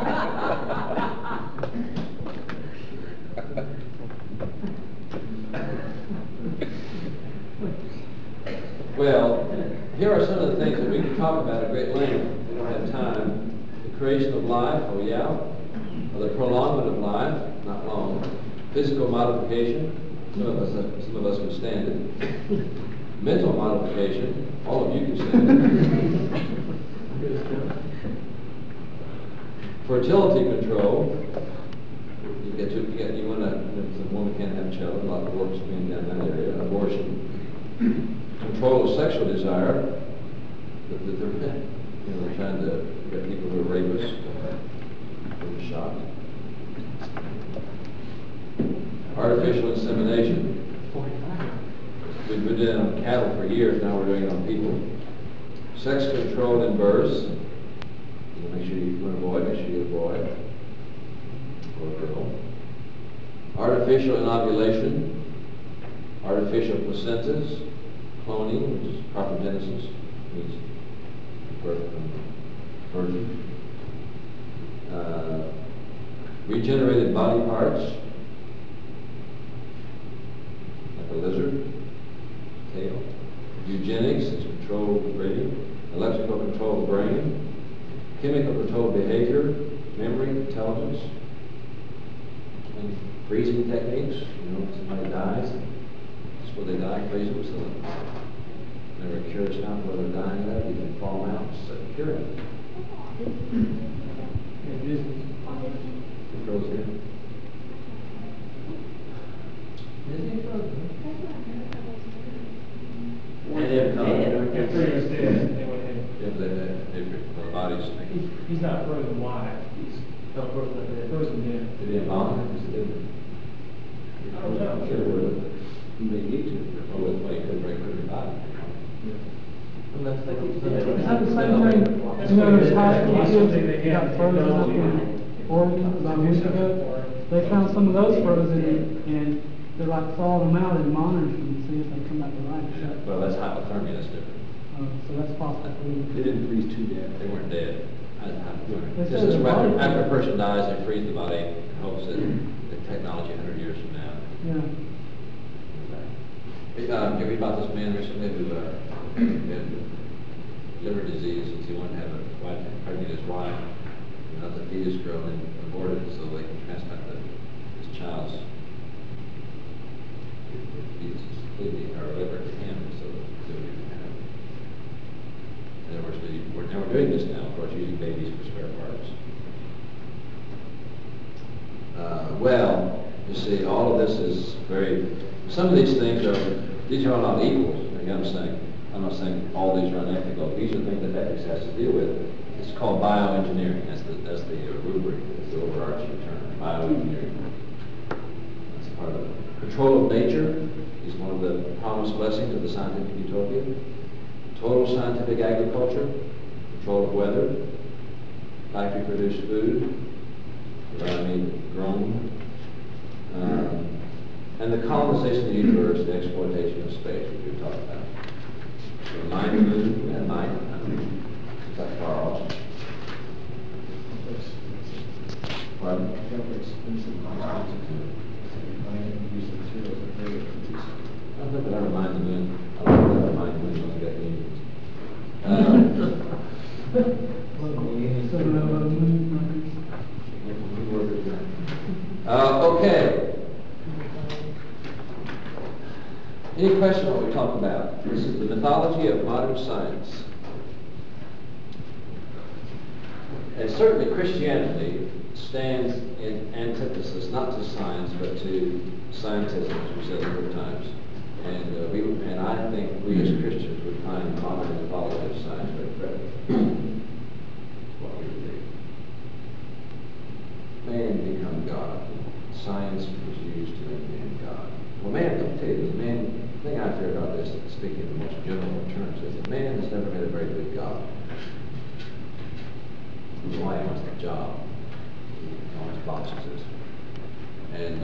Well, here are some of the things that we can talk about at great length. We don't have time. The creation of life, oh yeah. Or the prolongment of life, not long. Physical modification, some of us can stand it. Mental modification, all of you can stand it. Fertility control, you want to, if a woman can't have a child, a lot of work's being done in that area. Abortion. Control of sexual desire. They're trying to get people who are rapists shot. Artificial insemination. We did did it on cattle for years, now we're doing it on people. Sex control in births. Make sure you want a boy, make sure you get a boy or a girl. Artificial inoculation, artificial placentas, cloning, which is parthenogenesis, means birth from virgin. Regenerated body parts, like a lizard, tail. Eugenics, is control of breeding. Electrical control of brain. Chemical control of behavior, memory, intelligence. And freezing techniques, when somebody dies, that's where they die, freeze them, so never cures not where they're dying of, you can fall out, so cure it. It goes here. Disney frozen. And if If Fredo's dead, they went ahead. if the body's, He's not frozen alive, he's Don't frozen like that. frozen dead. did he embalm him? Is it different? I don't know. Sure, would. They need to, or with, well, you couldn't break your body. Unless they keep Is that the same thing, you know, those high school That's kids something they that got have frozen up technology. in Oregon about a week ago? They found some of those frozen and they're like thawing them out and monitoring them to see if they come back to life. Well, that's hypothermia, that's different. So that's possible. They didn't freeze to death. They weren't dead. They Just said as the body- after a person dies, they freeze the body in hopes that the technology 100 years from now. Yeah. Did you read about this man recently who had liver disease, and he wanted to have a wife, pregnant his wife, and not the fetus grown and aborted so they can transplant his child's fetus, kidney, or liver to him, so that they can have it. In other words, we're doing this now, of course, using babies for spare parts. Well, you see, all of this is very, some of these things are not equals. I'm not saying all these are unethical. These are things that ethics has to deal with. It's called bioengineering. That's the rubric, that's the overarching term, bioengineering. That's part of it. Control of nature is one of the promised blessings of the scientific utopia. Total scientific agriculture, control of weather, factory-produced food, grown, and the colonization of the universe, the exploitation of space, which we talked about. So mind the moon at night, is that far off? Pardon? I don't think I'd ever mind the moon. I don't think I'd ever mind the moon when I get unions. Okay. Any question on what we talked about? This is the mythology of modern science. And certainly Christianity stands in antithesis, not to science, but to scientism, as we said a number of times. And I think we as Christians would find modern mythology of science very threatening. That's what we believe. Man become God. Science was used to make man God. Well, man, I'll tell you, the thing I fear about this, speaking in the most general terms, is that man has never been a very good God. That's why he wants the job. He always boxes it. And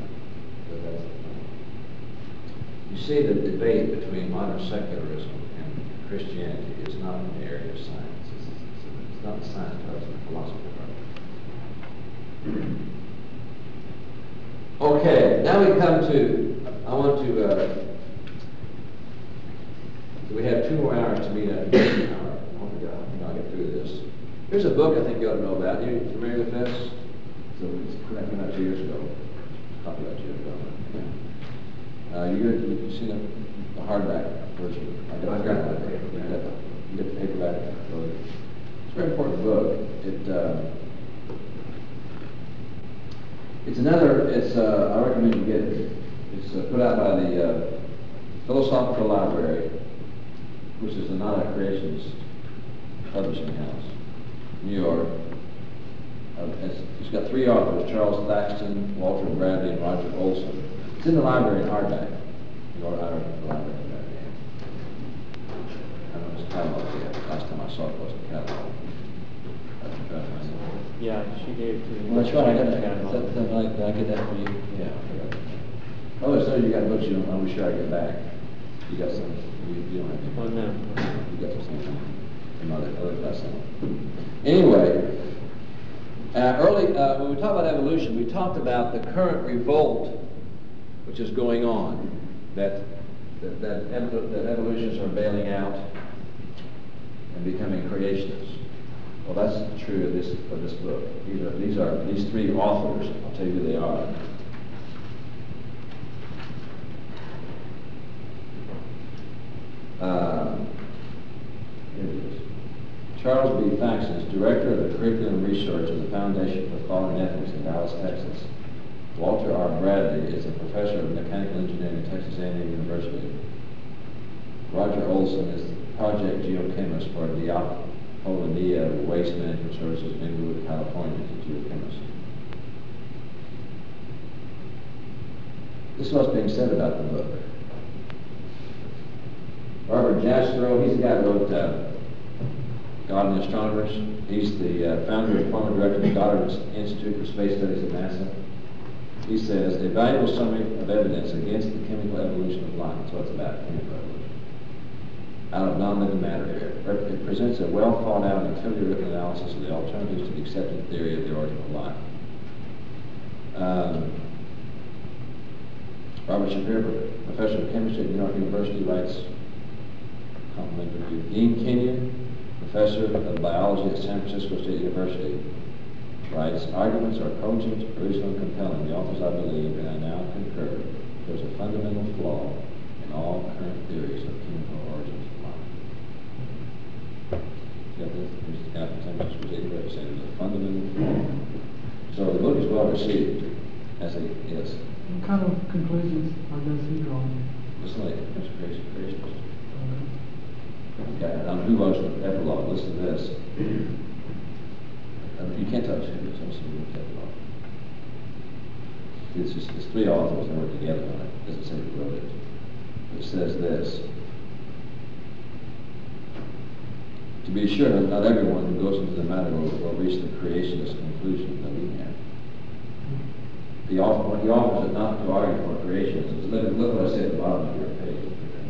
you see the debate between modern secularism and Christianity is not in the area of science. It's not the science part, it's the philosophy part. Okay, now we come to, I want to, we have 2 more hours to meet at the hour. Oh my God, I'll get through this. Here's a book I think you ought to know about. You familiar with this? So it's came out 2 years ago. Copy out 2 years ago. Yeah. You've seen the hardback version. I got it. You get the paperback. It's a very important book. I recommend you get it. It's put out by the Philosophical Library, which is the Nada Creations publishing house, New York. It's got 3 authors, Charles Thaxton, Walter Bradley, and Roger Olson. It's in the library in hardback. You ought to the library in hardback. catalog yet. Last time I saw it was the catalog. Yeah, she gave it to me. Well, that's right, I got that, something like that, I get that for you, yeah, I forgot that. Oh, so you got books you don't, I'll be sure I get back. You got some, you don't have any. Oh, no. You got some other class on. Anyway, when we talk about evolution, we talked about the current revolt which is going on, that evolutionists are bailing out and becoming creationists. Well, that's true of this book. These three authors. I'll tell you who they are. Here it is. Charles B. Faxon is director of the curriculum research of the Foundation for Thought and Ethics in Dallas, Texas. Walter R. Bradley is a professor of mechanical engineering at Texas A&M University. Roger Olson is the project geochemist for Diapolinea Waste Management Services in Inglewood, California, as a geochemist. This is what's being said about the book. Robert Jastrow, he's the guy who wrote God and the Astronomers. He's the founder and former director of the Goddard Institute for Space Studies at NASA. He says, a valuable summary of evidence against the chemical evolution of life. That's what it's about, chemical evolution. Out of non-living matter. It presents a well thought out and clearly written analysis of the alternatives to the accepted theory of the origin of life. Robert Shapiro, professor of chemistry at New York University, writes, complimentary review. Dean Kenyon, professor of biology at San Francisco State University, writes, arguments are cogent, original, and compelling. The authors, I believe, and I now concur, there's a fundamental flaw in all current theories of chemical origins of life. You got this? Here's the guy from San Francisco State University saying there's a fundamental flaw. So the book is well received, as it is. What kind of conclusions are those he drawing? Listen to it, creationist. Okay, who wrote the epilogue? Listen to this. You can't touch it. It's three authors that work together on it. It doesn't say who wrote it. It says this. To be sure, not everyone who goes into the matter will reach the creationist conclusion that we have. He offers it not to argue for creationism. Look what I say at the bottom of your page.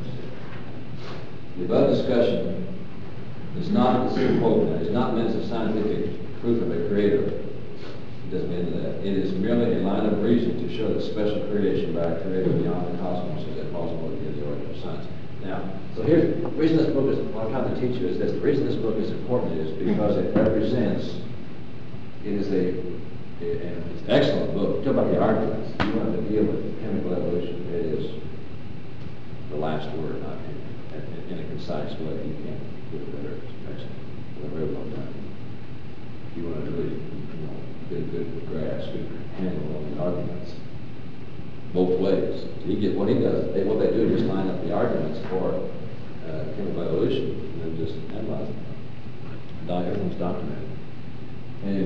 The above discussion is not, this is a quote now, is not meant as scientific proof of a creator. It doesn't mean that. It is merely a line of reason to show that special creation by a creator beyond the cosmos is a plausibility of the origin of science. Now, so here's the reason this book is, what I'm trying to teach you is this. The reason this book is important is because it represents, it is an excellent book. Talk about the arguments. You want to deal with chemical evolution, it is the last word, not in a concise way. You can't do it better. It's very well done. You want to really, get a good grasp, good handle on the arguments, both ways. So you get what he does. What they do is just line up the arguments for chemical evolution and then just analyze them. Everything's documented. And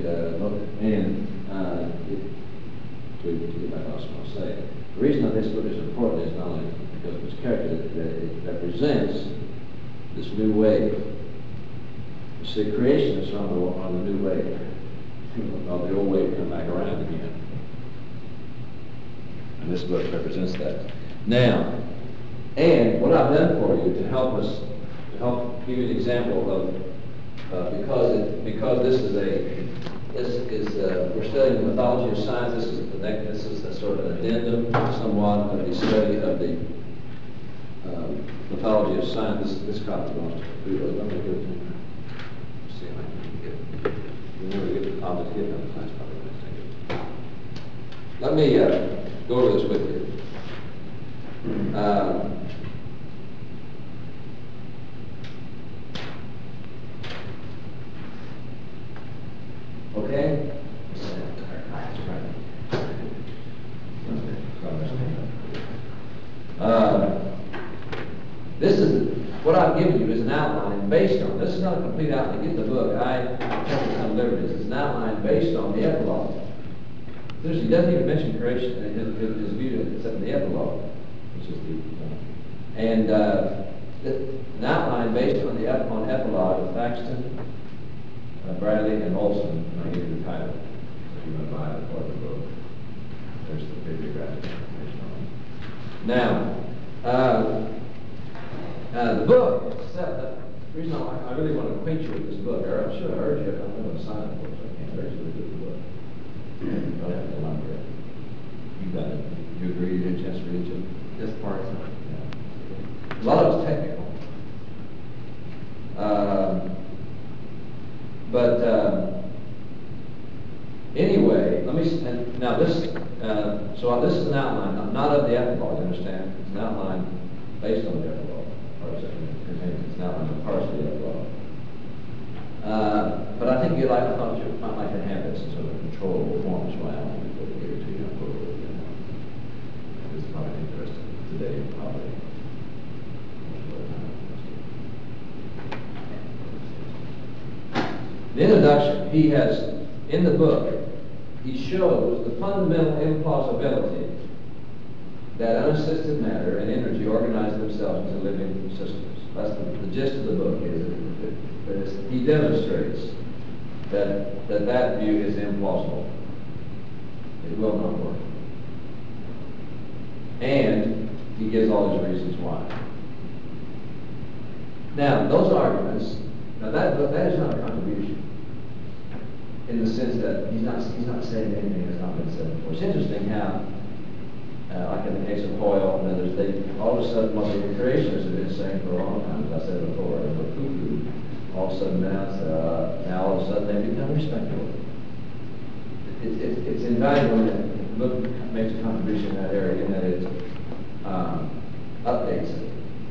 to get back to what I was going to say, the reason that this book is important is not only because of its character, that it represents this new wave. You see, creationists are on the new wave. Well, the old wave come back around again. And this book represents that. Now, and what I've done for you to help give you an example of, because this is we're studying the mythology of science. This is a sort of an addendum, somewhat, of the study of the mythology of science. This copy belongs to Pluto. Let me give it to you. Let's see if I can get it. I'll just get it on the class probably next time. Let me go over this with you. Okay? This is what I've given you is an outline based on. This is not a complete outline. Get the book. I take some liberties. It's an outline based on the epilogue. He doesn't even mention creation in his view except in the epilogue, which is the an outline based on the epilogue of Thaxton, Bradley, and Olson, and I'll give you the title. If you want to buy it or the book, there's the bibliographic information on it. Now, the book itself, the reason I really want to acquaint you with this book, or I should have urged you, I'm not going to sign it for it, so I can't urge you to do the book. I'll have to lumber it. You got it. You agree, you did a chance to read it too? This part, Yeah. A lot of it's technical. Anyway, let me, now this, so this is an outline, not of the epilogue, you understand? It's an outline based on the epilogue, or it's an outline of parts of the epilogue. But I think I thought you might like to have this in sort of a controllable form, so I only put it here to you. This is probably interesting today, probably. The introduction, he has, in the book, he shows the fundamental implausibility that unassisted matter and energy organize themselves into living systems. That's the gist of the book. He demonstrates that view is implausible. It will not work. And he gives all his reasons why. Now, those arguments, that is not a contribution in the sense that he's not saying anything that's not been said before. It's interesting how, like in the case of Hoyle and others, they all of a sudden, what the creationists have been saying for a long time, as I said before, they were poo-poo. All of a sudden now all of a sudden they become respectable. It's invaluable that the book makes a contribution in that area, in that it updates it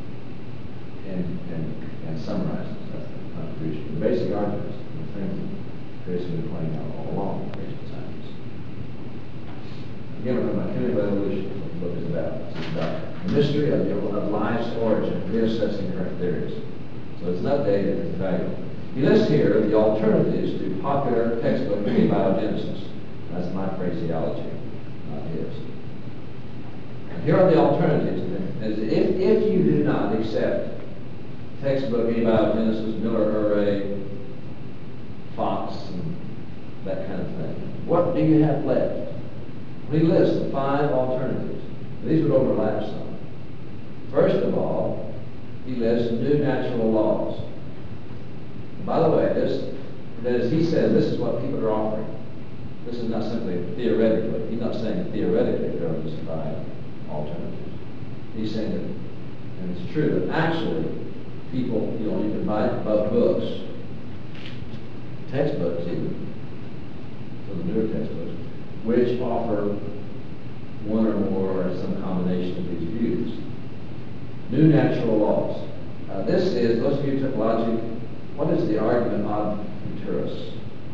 and summarizes that contribution. The basic arguments, the things that Chris has been pointing out all along in recent times. Again, we're talking about chemical evolution, what the book is about. It's about the mystery of life's origin, reassessing current theories. So it's an update and it's valuable. He lists here the alternatives to popular textbook abiogenesis. That's my phraseology, not his. And here are the alternatives. If you do not accept textbook abiogenesis, Miller-Urey, Fox, and that kind of thing, what do you have left? He lists the 5 alternatives. These would overlap some. First of all, he lists new natural laws. And by the way, as he says, this is what people are offering. This is not simply theoretically. He's not saying theoretically there are just 5 alternatives. He's saying that, and it's true, that actually people, you can buy books, textbooks even, so the newer textbooks, which offer one or more or some combination of these views. New natural laws. This is, those of you who took logic, what is the argument ad futurus?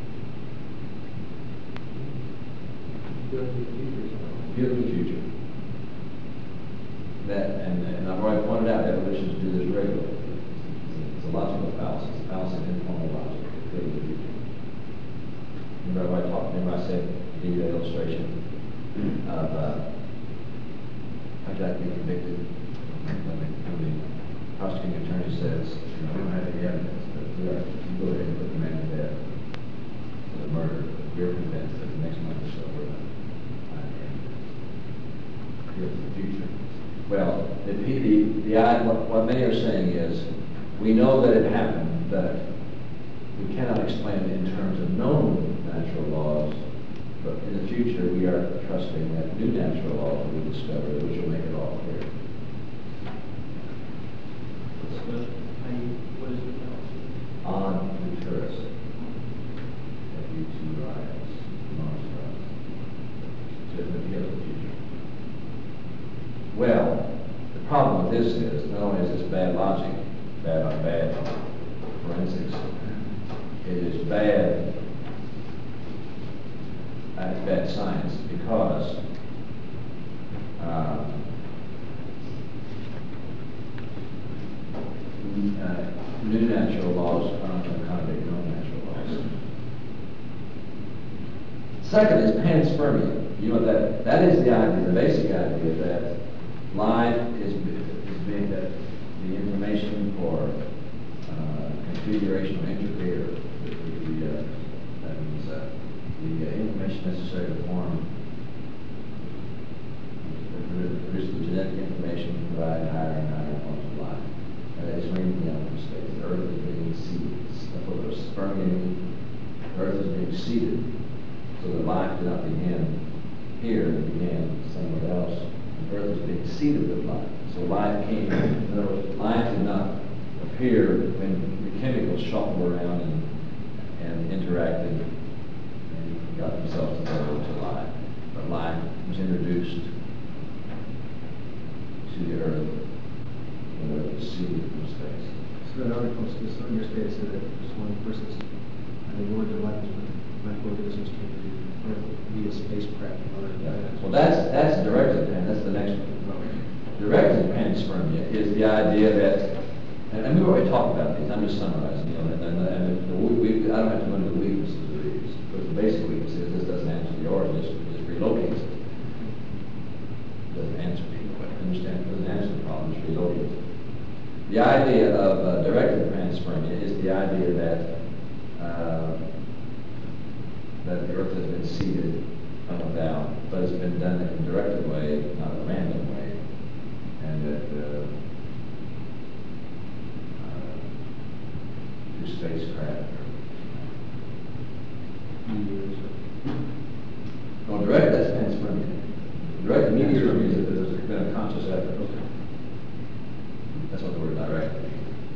View of the future. That, and I've already pointed out, evolutionists do this regularly. It's a logical fallacy. It's a fallacy of informal logic. View of the future. Remember I said, give you that illustration of how Jack be convicted. When the prosecuting attorney says, we don't have any evidence, but you go ahead and put the man to death for the murder. You're convinced that the next month or so we're going to find him. Here for the future. Well, what many are saying is, we know that it happened, but we cannot explain it in terms of known natural laws, but in the future we are trusting that new natural laws will be discovered, which will make it all clear. What is the fallacy? On futurus. F-U-T-U-R-I-S. To appeal to the future. Well, the problem with this is, not only is this bad logic, bad forensics, it is bad science, because new natural laws are not going to contradict known natural laws. Second is panspermia. You know that is the idea, the basic idea that life is being, that the information for configuration or integrator, that means the information necessary to form, produce the genetic information to provide higher and higher forms of life. And that is raining down from space. The Earth is being seeded. For the sperm the Earth is being seeded, so that life did not begin here, it began somewhere else. The Earth is being seeded with life. So life came, in other words, life did not appear when the chemicals shuffled around and interacted and got themselves together to life. But life was introduced to the Earth when the Earth was seeded from space. So that article, so in your space, said that just one person's, the origin of life is when microorganisms came to Earth via spacecraft and other planets. Well, that's directed pan. That's the next one. Directed panspermia is the idea that, and we've already talked about these. I'm just summarizing. You know, I don't have to go into the weaknesses of these, but the basic weakness is this doesn't answer the origin. It relocates it. It doesn't answer people. Understand? It doesn't answer the problem. It relocates it. The idea of directed panspermia is the idea that that the Earth has been seeded from without, but it's been done in a directed way, not a random way, and that through spacecraft. No, direct, that's panspermia. Direct panspermia is that there's been a conscious effort. That's what the word direct means.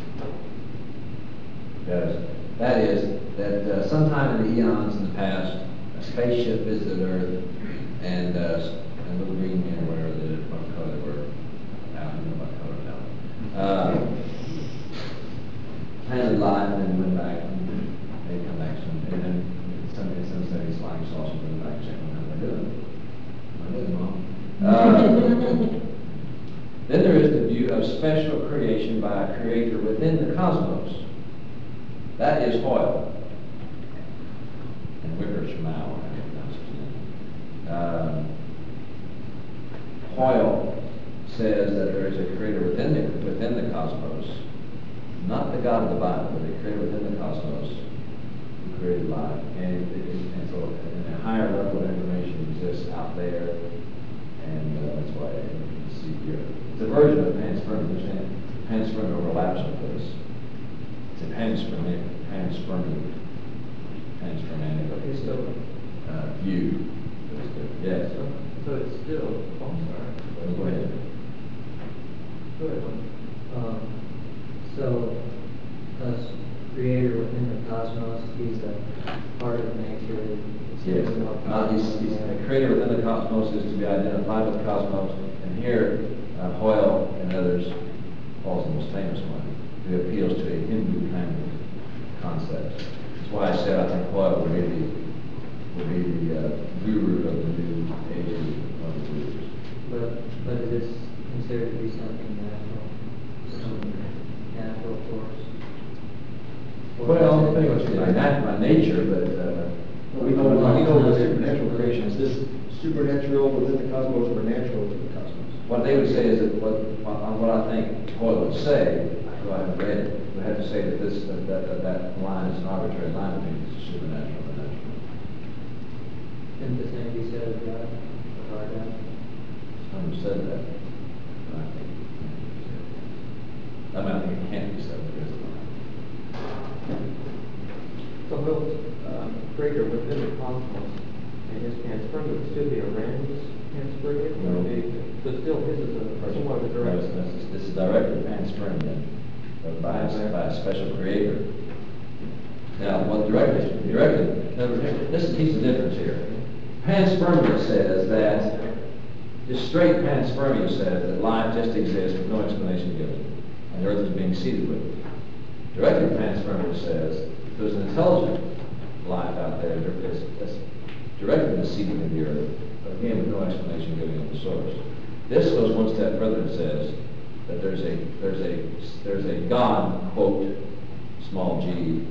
That is, that sometime in the eons in the past, a spaceship visited Earth, and little green men, whatever what color they were, I don't know what color now, planted life and then went back, and they come back soon, and then in some studies, flying saucers went back and checked on how they're doing. How doing, Mom? Then there is the view of special creation by a creator within the cosmos. That is Hoyle and Wickersham. Hoyle says that there is a creator within the cosmos, not the God of the Bible, but a creator within the cosmos who created life. And so a higher level of information exists out there, and that's why you see here. It's a version of panspermia. Understand? Panspermia overlaps with this. It's a panspermic view. Yes. So it's still, oh, I'm sorry. Go ahead. Go ahead. So, creator within the cosmos, he's a part of nature. Yes. He's a creator within the cosmos is to be identified with the cosmos, and here Hoyle and others, Paul's the most famous one, who appeals to a Hindu kind of concept. That's why I said I think Hoyle would be the guru of the new age of the gurus. But it is considered to be something natural, some natural force. Well, by nature, but We know the supernatural creation is this supernatural within the cosmos or natural within the cosmos. what they would say is that what I think Hoyle would say, though I haven't read it, would have to say that that line is an arbitrary line between the supernatural and the natural. Didn't the same be said of God, of our God? Some have said that. But I think it can't be said because of that. So Will's creator within the cosmos, and his panspermia would still be a random panspermia? No. But still his is a somewhat of a direct. This is directed panspermia by a special creator. Now, what directed, here's the difference here. Panspermia says that, just straight panspermia says that life just exists with no explanation given, and the earth is being seeded with it. Directed panspermia says there's an intelligent life out there that's directed the seeding of the earth, but again with no explanation given of the source. This goes one step further and says that there's a God, quote, small g,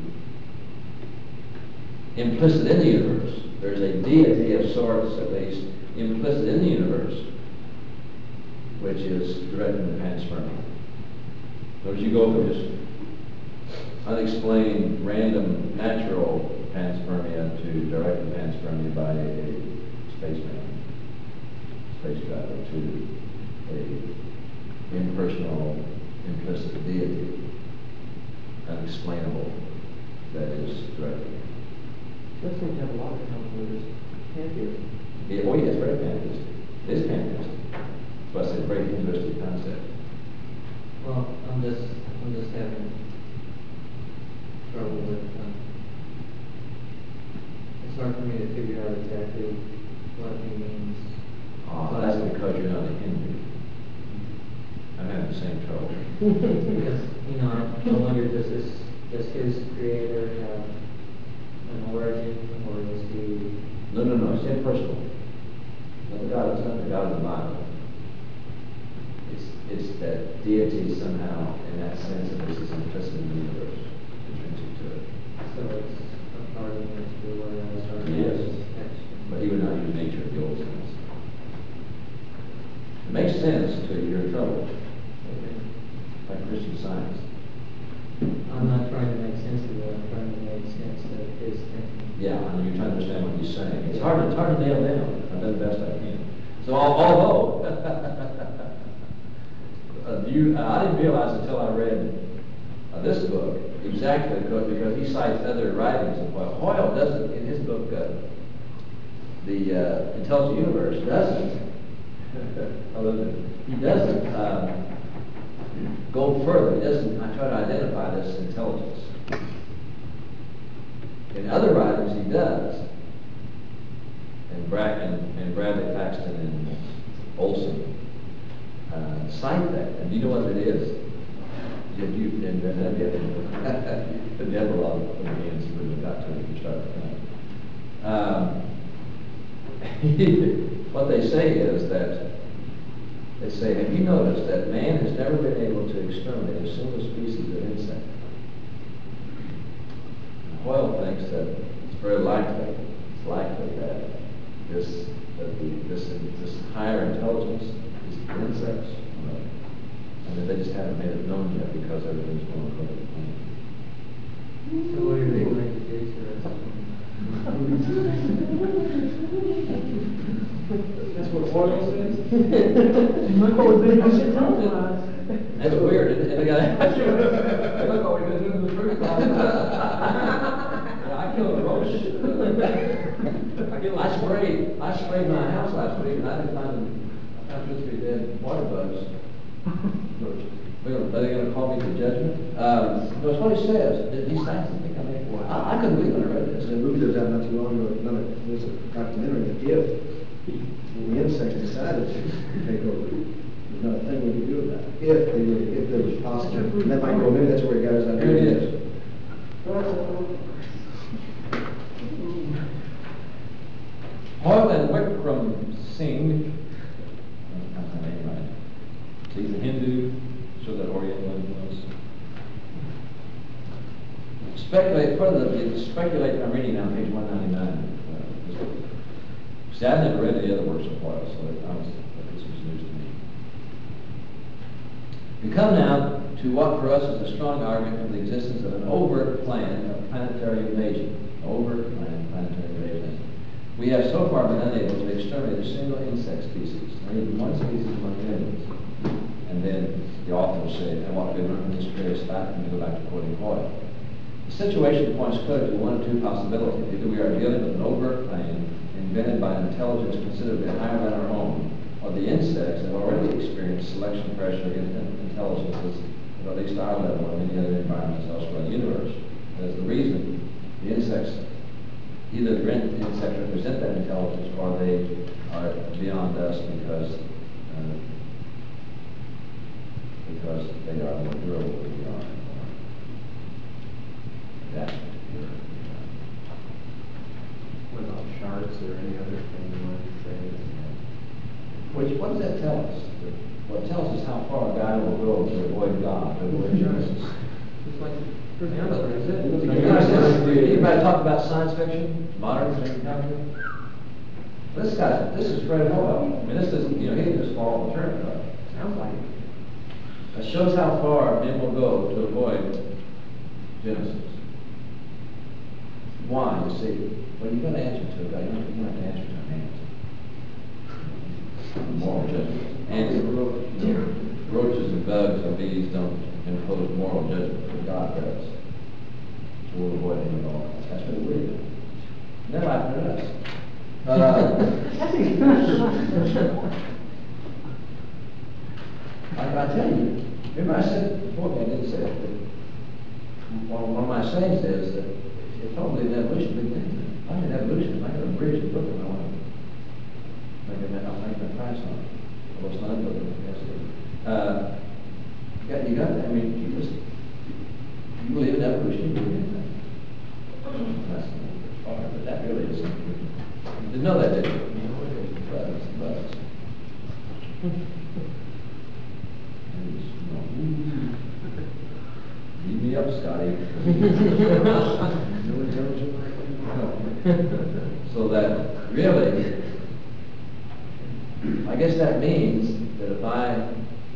implicit in the universe. There's a deity of sorts, at least, implicit in the universe, which is directing the panspermia. So as you go from just unexplained, random, natural panspermia to directed panspermia by a spaceman, space travel, to a impersonal, implicit deity, unexplainable, that is directed. Does seem to have a lot of common with this pantheism. Yeah, oh yes, very pantheistic. It is pantheistic. So I said, a very interesting concept. Well, I'm just having trouble with, it's hard for me to figure out exactly what he means. Oh, that's because you're not a Hindu. I'm having the same trouble. Because, you know, I wonder, does his creator have an origin, or is he? No, it's impersonal. It's not the God of the Bible. It's that deity somehow, in that sense, that this is implicit in the universe, intrinsic to it. So it's a part of nature, whereas Yes. But he would not use nature in the old sense. It makes sense until you're in trouble, like Christian Science. I'm not trying to make sense of it, I'm trying to make sense of his thinking. Yeah, I mean, you're trying to understand what he's saying. It's hard to nail down. I've done the best I can. So although I didn't realize until I read this book exactly because he cites other writings of Hoyle. Hoyle doesn't, in his book, The Intelligent Universe, doesn't. He doesn't go further. He doesn't try to identify this intelligence. In other writings, he does. And Bradley Paxton and Olson cite that. And do you know what it is? You and Deborah will put your hands when we got to it and start what they say is that have you noticed that man has never been able to exterminate a single species of insect? Hoyle thinks that it's very likely, that this higher intelligence is insects, and that they just haven't made it known yet because everything's going according to plan. So what are they going to do to us? That's what Hoyle says? Look what we're doing. That's weird, isn't it? Look what we're going to do to the fruit. I killed a roach. I sprayed my house last week, and I didn't find two or three dead water bugs. Are they going to call me to judgment? That's what he says. These things think I make. I couldn't believe when I read this. The movie that was out not too long ago, there's a documentary that if the insects decided to take over, there's not a thing we could do about it. If there was possible, and that might go, maybe that's where it got his idea. Here it is. Hoyle and Vikram Singh, that's my name right. So he's a Hindu, so that Oriental influence. Speculate further, I'm reading now page 199. See, I've never read any other works of Hoyle, so this was news to me. We come now to what for us is a strong argument for the existence of an overt plan of planetary invasion. Overt plan of planetary invasion. We have so far been unable to exterminate a single insect species, not even one species among humans. And then the author will say, and what we learn from this various fact, and we go back to quoting Hoyle. The situation points clearly to one of two possibilities. Either we are dealing with an overt plan invented by an intelligence considerably higher than our own, or the insects have already experienced selection pressure against intelligences at least our level and many other environments elsewhere in the universe. That's the reason the insects, either the insects represent that intelligence or they are beyond us because they are more durable than we are. That particular. What about sharks or any other thing you want to say? What does that tell us? What it tells us how far a guy will go to avoid God, to avoid justice. Just like Anybody talk about science fiction? Modern fiction? This is Fred Hoyle. I mean, this isn't, he didn't just fall off the turnpike. Sounds like it. That shows how far men will go to avoid Genesis. Why? You see, well, you've got to answer to it, God. You don't have to answer to a man. Moral judgment. And roaches and bugs or bees don't impose moral judgment, but God does. So we'll avoid him at all. That's what we do. Never after us. I tell you, remember I said before, I didn't say it, but one of my sayings is that if I believe in evolution, big thing. I mean evolution, I got a bridge in Brooklyn, I want to I'll make a price on it. Well, it's not in Brooklyn, I guess. You got that, I mean, you believe in evolution, you believe in that. That's not hard, but that really is something. You didn't know that, did you? But. Leave me up, Scotty. So that really, I guess that means that if I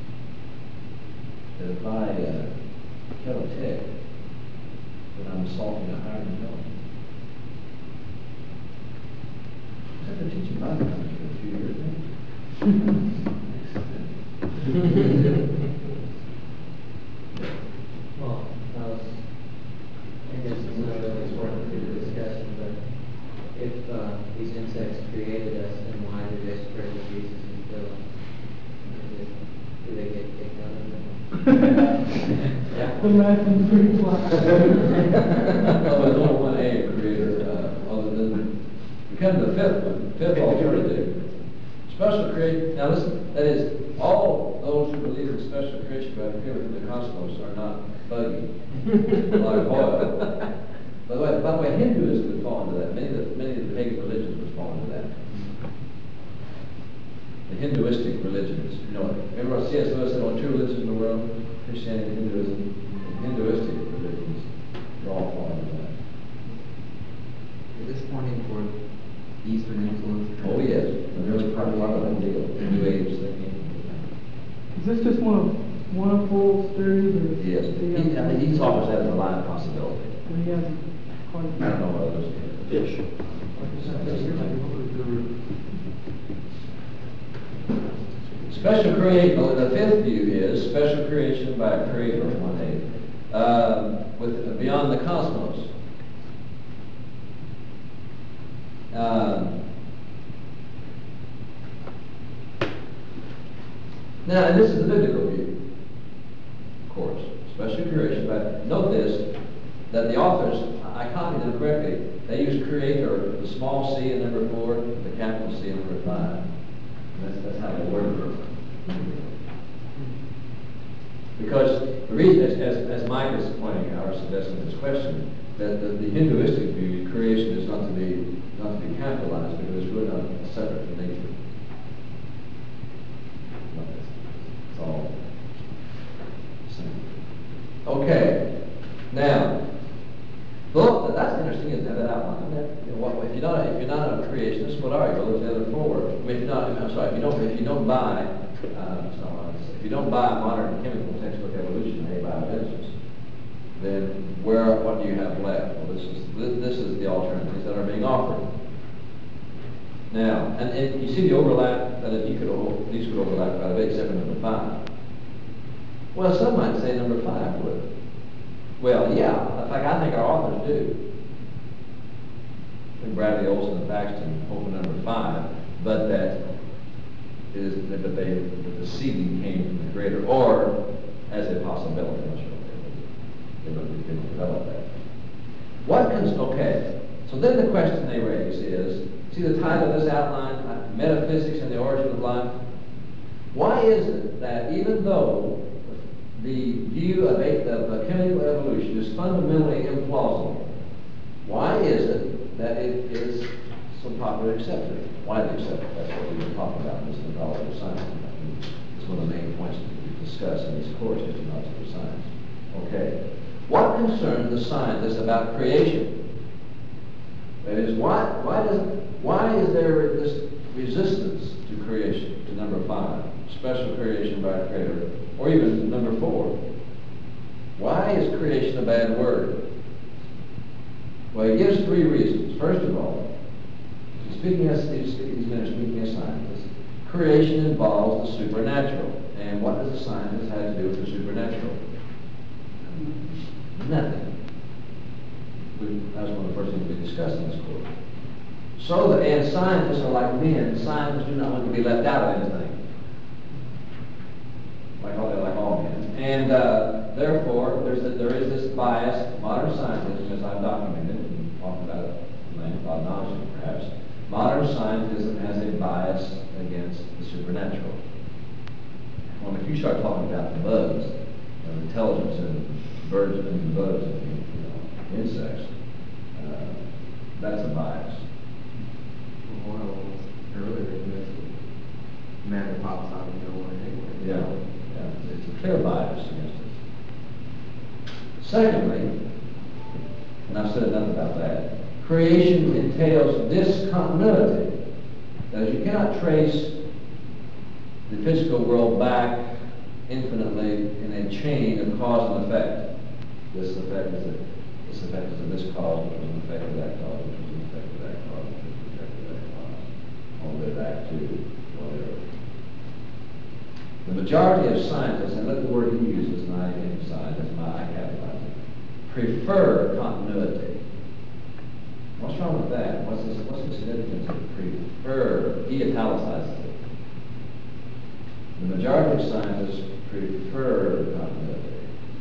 kill a tick, then I'm assaulting a higher intelligence. I've been teaching Bible for a few years now. Well, I guess it's not really important to the discussion, but if these insects created us, then why did they spread diseases and kill us? Do they get kicked out of them? The math is pretty flat. Oh, there's only one A creator, other than, we come to the fifth alternative. Special creation, now listen, that is, all those who believe in special creation by the creator of the cosmos are not buggy, like oil. By the way, Hinduism would fall into that. Many of the pagan religions would fall into that. The Hinduistic religions, you know, remember C.S. Lewis said, "Only two religions in the world, Christianity and Hinduism." The Hinduistic religions, they all fall into that. Is this pointing toward Eastern influence? Oh yes, and there was part of that deal, the New Age thinking. Is this just one of Paul's theories, or? Yes, he offers that as a line of possibility. And he hasn't quite. I don't know what others do. Fish. Special creation, the fifth view is special creation by a creator, with beyond the cosmos. Now, and this is the biblical view, of course. Special creation, but note this, that the authors, I copied them correctly, they use creator, the small c in number 4, the capital C in number 5. That's how they word it. Because the reason, as Mike is pointing out, or suggesting this question, that the Hinduistic view, creation is not to be capitalized because it's really not separate from nature. It's all the same. Okay, now, well, that's interesting, isn't that outline? If you're not a creationist, what are you? Well, there's the other four. I mean, if you don't buy modern chemical textbook evolution, a biogenesis, then what do you have left? Well, this is the alternatives that are being offered. Now, and you see the overlap that these could overlap quite a bit, except for number 5. Well, some might say number 5 would. Well, yeah. In fact, I think our authors do. I think Bradley, Olson, and Paxton open number 5, but that the seeding came from the Creator, or as a possibility. I'm not sure they didn't develop that. Okay, so then the question they raise is, see the title of this outline, Metaphysics and the Origin of Life? Why is it that even though the view of chemical evolution is fundamentally implausible, why is it that it is so popularly accepted? Why do they accept it? That's what we've been talking about in this ontology of science. It's one of the main points that we discuss in this course, Ontology of Science. Okay. What concerns the scientists about creation? That is, why is there this resistance to creation, to number 5, special creation by a creator, or even number 4. Why is creation a bad word? Well, he gives 3 reasons. First of all, he's men are speaking as scientists. Creation involves the supernatural. And what does a scientist have to do with the supernatural? Nothing. That's one of the first things we discussed in this course. So, and scientists are like men. Scientists do not want to be left out of anything. Like all men. And therefore, there is this bias. Modern scientism, as I've documented and talked about it ad nauseam perhaps, modern scientism has a bias against the supernatural. Well, if you start talking about the bugs, and intelligence in birds and bugs and insects, that's a bias. One of them was earlier in this matter pops out of nowhere anyway. Yeah, it's a clear bias against it. Secondly, and I've said enough about that, creation entails discontinuity. That is, you cannot trace the physical world back infinitely in a chain of cause and effect. This effect is this cause, which was an effect of that cause, which was an effect of that cause, which was an effect of that cause, all the way back to whatever. The majority of scientists, and look at the word he uses, and I emphasize, that's I capitalize it, prefer continuity. What's wrong with that? What's the significance of prefer? He italicizes it. The majority of scientists prefer continuity.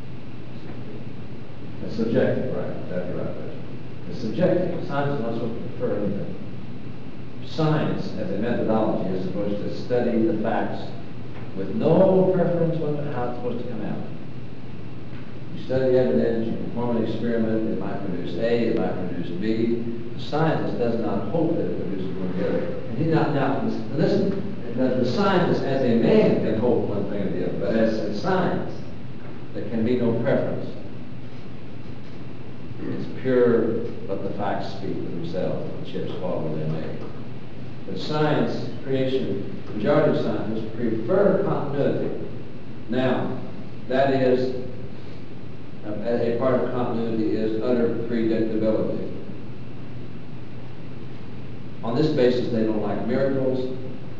It's subjective, right? Exactly right. It's subjective. Science is not supposed to prefer anything. Science, as a methodology, is supposed to study the facts with no preference on how it's supposed to come out. You study evidence, you perform an experiment, it might produce A, it might produce B. The scientist does not hope that it produces one or the other. And he now listen, the scientist as a man can hope one thing or the other, but as a science, there can be no preference. It's pure, let the facts speak for themselves, the chips fall where they may. But science, creation, the majority of scientists prefer continuity. Now, that is, a part of continuity is utter predictability. On this basis, they don't like miracles.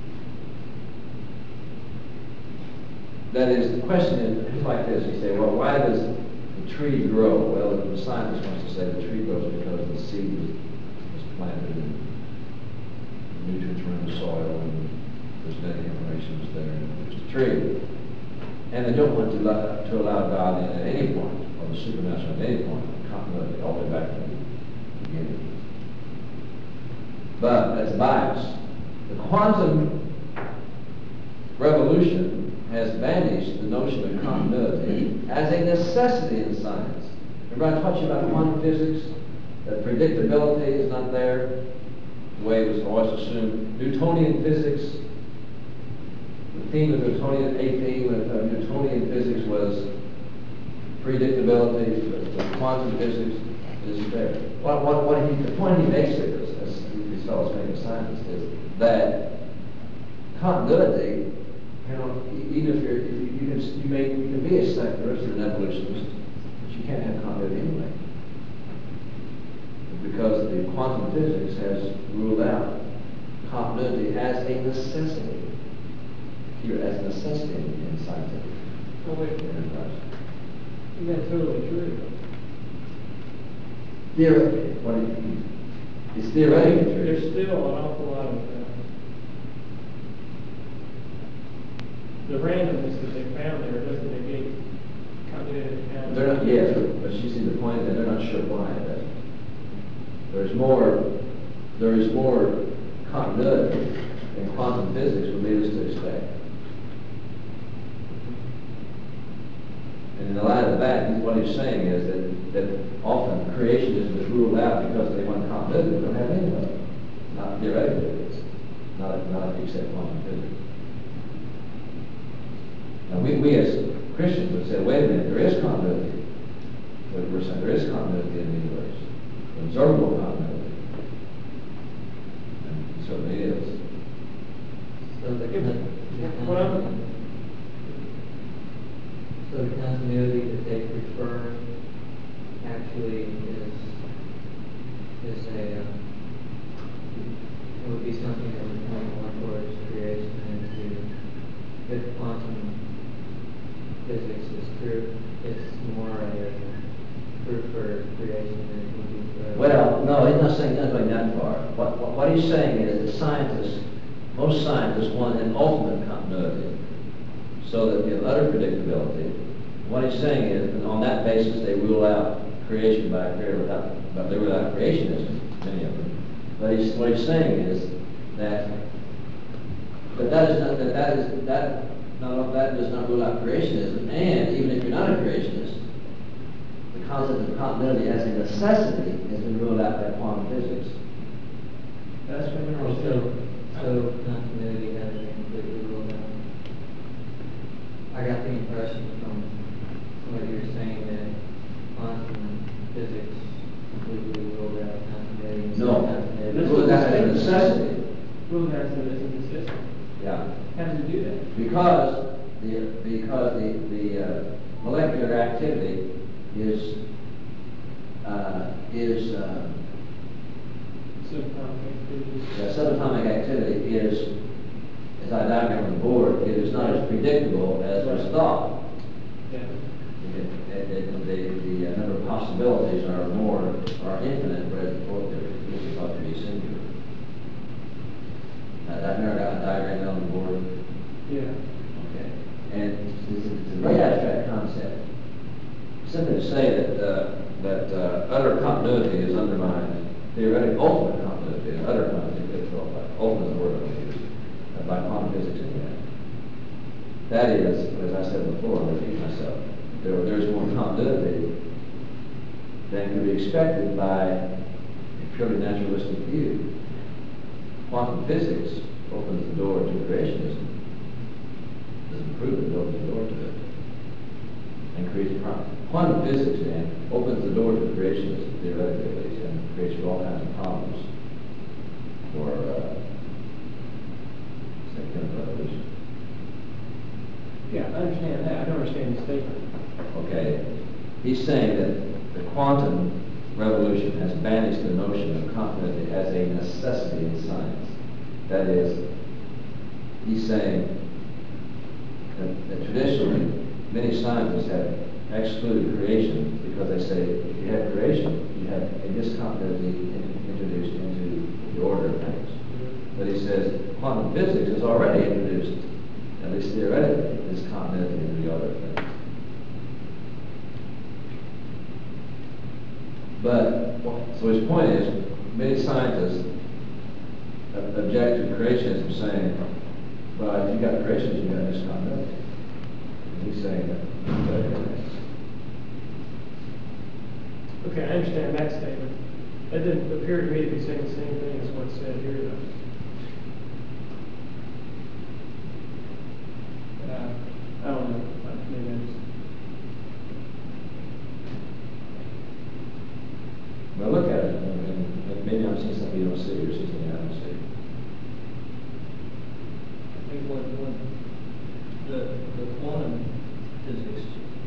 That is, the question is like this. You say, well, why does the tree grow? Well, the scientist wants to say the tree grows because the seed was planted and nutrients were in the soil and there's genetic information was there and there's a tree. And they don't want to allow God in at any point, or the supernatural at any point, continuity all the way back to the beginning. But that's bias. The quantum revolution has banished the notion of continuity as a necessity in science. Remember I taught you about quantum physics? That predictability is not there, the way it was always assumed. Newtonian physics, the theme of Newtonian physics was predictability. The quantum physics isn't there. The point he makes here, as these fellows make a scientist, is that continuity, even if you can be a secularist or an evolutionist, but you can't have continuity anyway. Because the quantum physics has ruled out continuity as a necessity. Here, as a necessity in scientific enterprise. That's totally true. Theoretically, it's theoretically true. There's still an awful lot of the randomness that they found there doesn't negate continuity. They're not, yes, but you see the point that they're not sure why it doesn't. There is more continuity than quantum physics would lead us to expect. And in the light of that, what he's saying is that often creationism is ruled out because they want continuity. They don't have any of it. Not theoretically, it is. Not if you accept quantum physics. Now, we as Christians would say, wait a minute, there is continuity. We're saying there is continuity in the universe. Observable continuity. And it certainly is. So Well, So the continuity that they prefer actually is a, it would be something that would point more towards creation into, if quantum physics is true, it's more a proof for creation than it would be for. Well, no, he's not saying nothing that far. What he's saying is that scientists, most scientists want an ultimate continuity, so that the utter predictability. What he's saying is, that on that basis, they rule out creation by a creator but they rule out creationism, many of them. But what he's saying is that that does not rule out creationism, and even if you're not a creationist, the concept of continuity as a necessity has been ruled out by quantum physics. that's what I'm saying. So continuity has been completely ruled out. I got the impression from what you were saying that quantum physics completely ruled out continuity. No, Continuity. ruled out as a necessity. Ruled out as a necessity. Yeah. How does it do that? Because the molecular activity is subatomic activity is, as I diagram on the board, it is not as predictable as was thought. Yeah. The number of possibilities are infinite, whereas before they were thought to be singular. I've never got a diagram on the board. Yeah. Okay. And it's a very abstract concept. Simply to say that utter continuity is undermined, theoretic ultimate continuity, and utter continuity, ultimate word I use, by quantum physics anyway. That is, as I said before, I repeat myself, there's more continuity than could be expected by a purely naturalistic view. Quantum physics opens the door to creationism. Doesn't prove it, it opens the door to it. And creates a problem. Quantum physics, then, opens the door to creationism, theoretically at least, and creates all kinds of problems for chemical evolution. Yeah, I understand that. I don't understand the statement. Okay. He's saying that the quantum revolution has banished the notion of continuity as a necessity in science. That is, he's saying that traditionally many scientists have excluded creation because they say if you have creation, you have a discontinuity introduced into the order of things. But he says quantum physics has already introduced, at least theoretically, discontinuity into the order of things. But, so his point is, many scientists object to creationism, saying, well, if you got creationism, you got discontinuity. And he's saying that. Okay, I understand that statement. That didn't appear to me to be saying the same thing as what's said here, though. I don't know. Maybe I just... Well, look at it, and maybe I'm seeing something you don't see, or something I don't see. I think what the quantum physics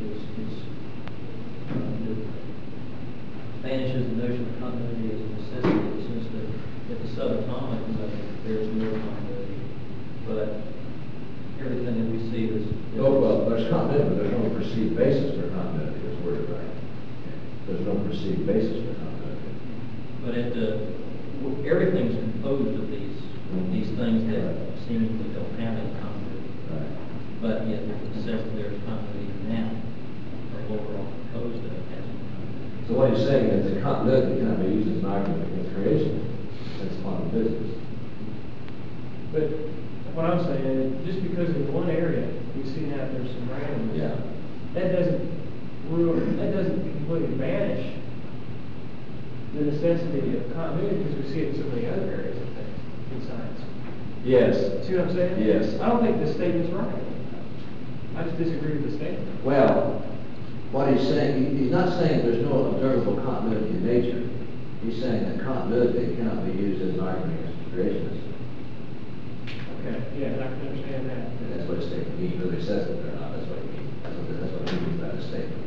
banishes the notion of continuity as a necessity, in the sense that at the subatomic level there is no continuity, but everything that we see is. Oh, well, there's continuity, but there's no perceived basis for continuity, is worded right. There's no perceived basis for continuity. But everything's composed of these things that seemingly don't have any continuity. Right. But yet there's continuity now, or overall composed of it has continuity. So what he's saying is that continuity cannot be used as an argument against creation. That's quantum physics. But what I'm saying is, just because in one area we see now there's some randomness, Yeah. that doesn't completely banish the necessity of continuity, because we see it in so many other areas of things in science. Yes. See what I'm saying? Yes. I don't think this statement's right. I just disagree with the statement. Well, what he's saying, he's not saying there's no observable continuity in nature. He's saying that continuity cannot be used as an argument against creationism. Okay, yeah, I can understand that. And that's what a statement means, whether it says it or not, that's what it means. That's what it means by the statement.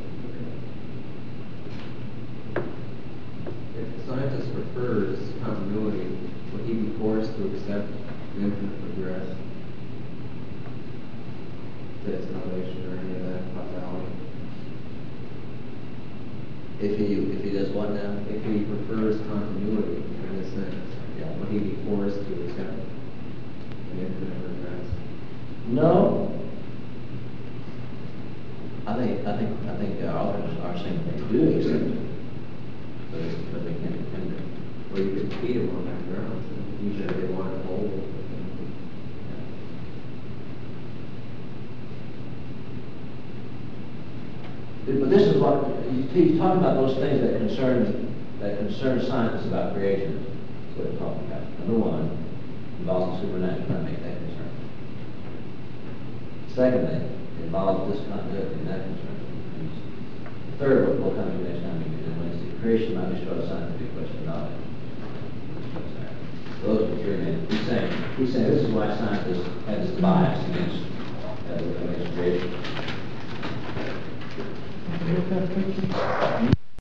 If the scientist prefers continuity, would he be forced to accept the infinite progress? Its salvation or any of that causality? If he does what now? If he prefers continuity in this sense, Yeah. would he be forced to accept the infinite progress? No. I think our authors are saying they do accept it. But they can't defend it. Or you could defeat him on that ground, usually they want to hold. But this is what, he's talking about those things that concern scientists about creation. That's what he's talking about. Number one, involves the supernatural, that makes that concern. Secondly, it involves discontinuity, and that concerns him. The third, we'll come to next time, because when it's the creation might destroy the scientific question of knowledge. Those are the three things. He's saying this is why scientists have this bias against creation. Look at that picture.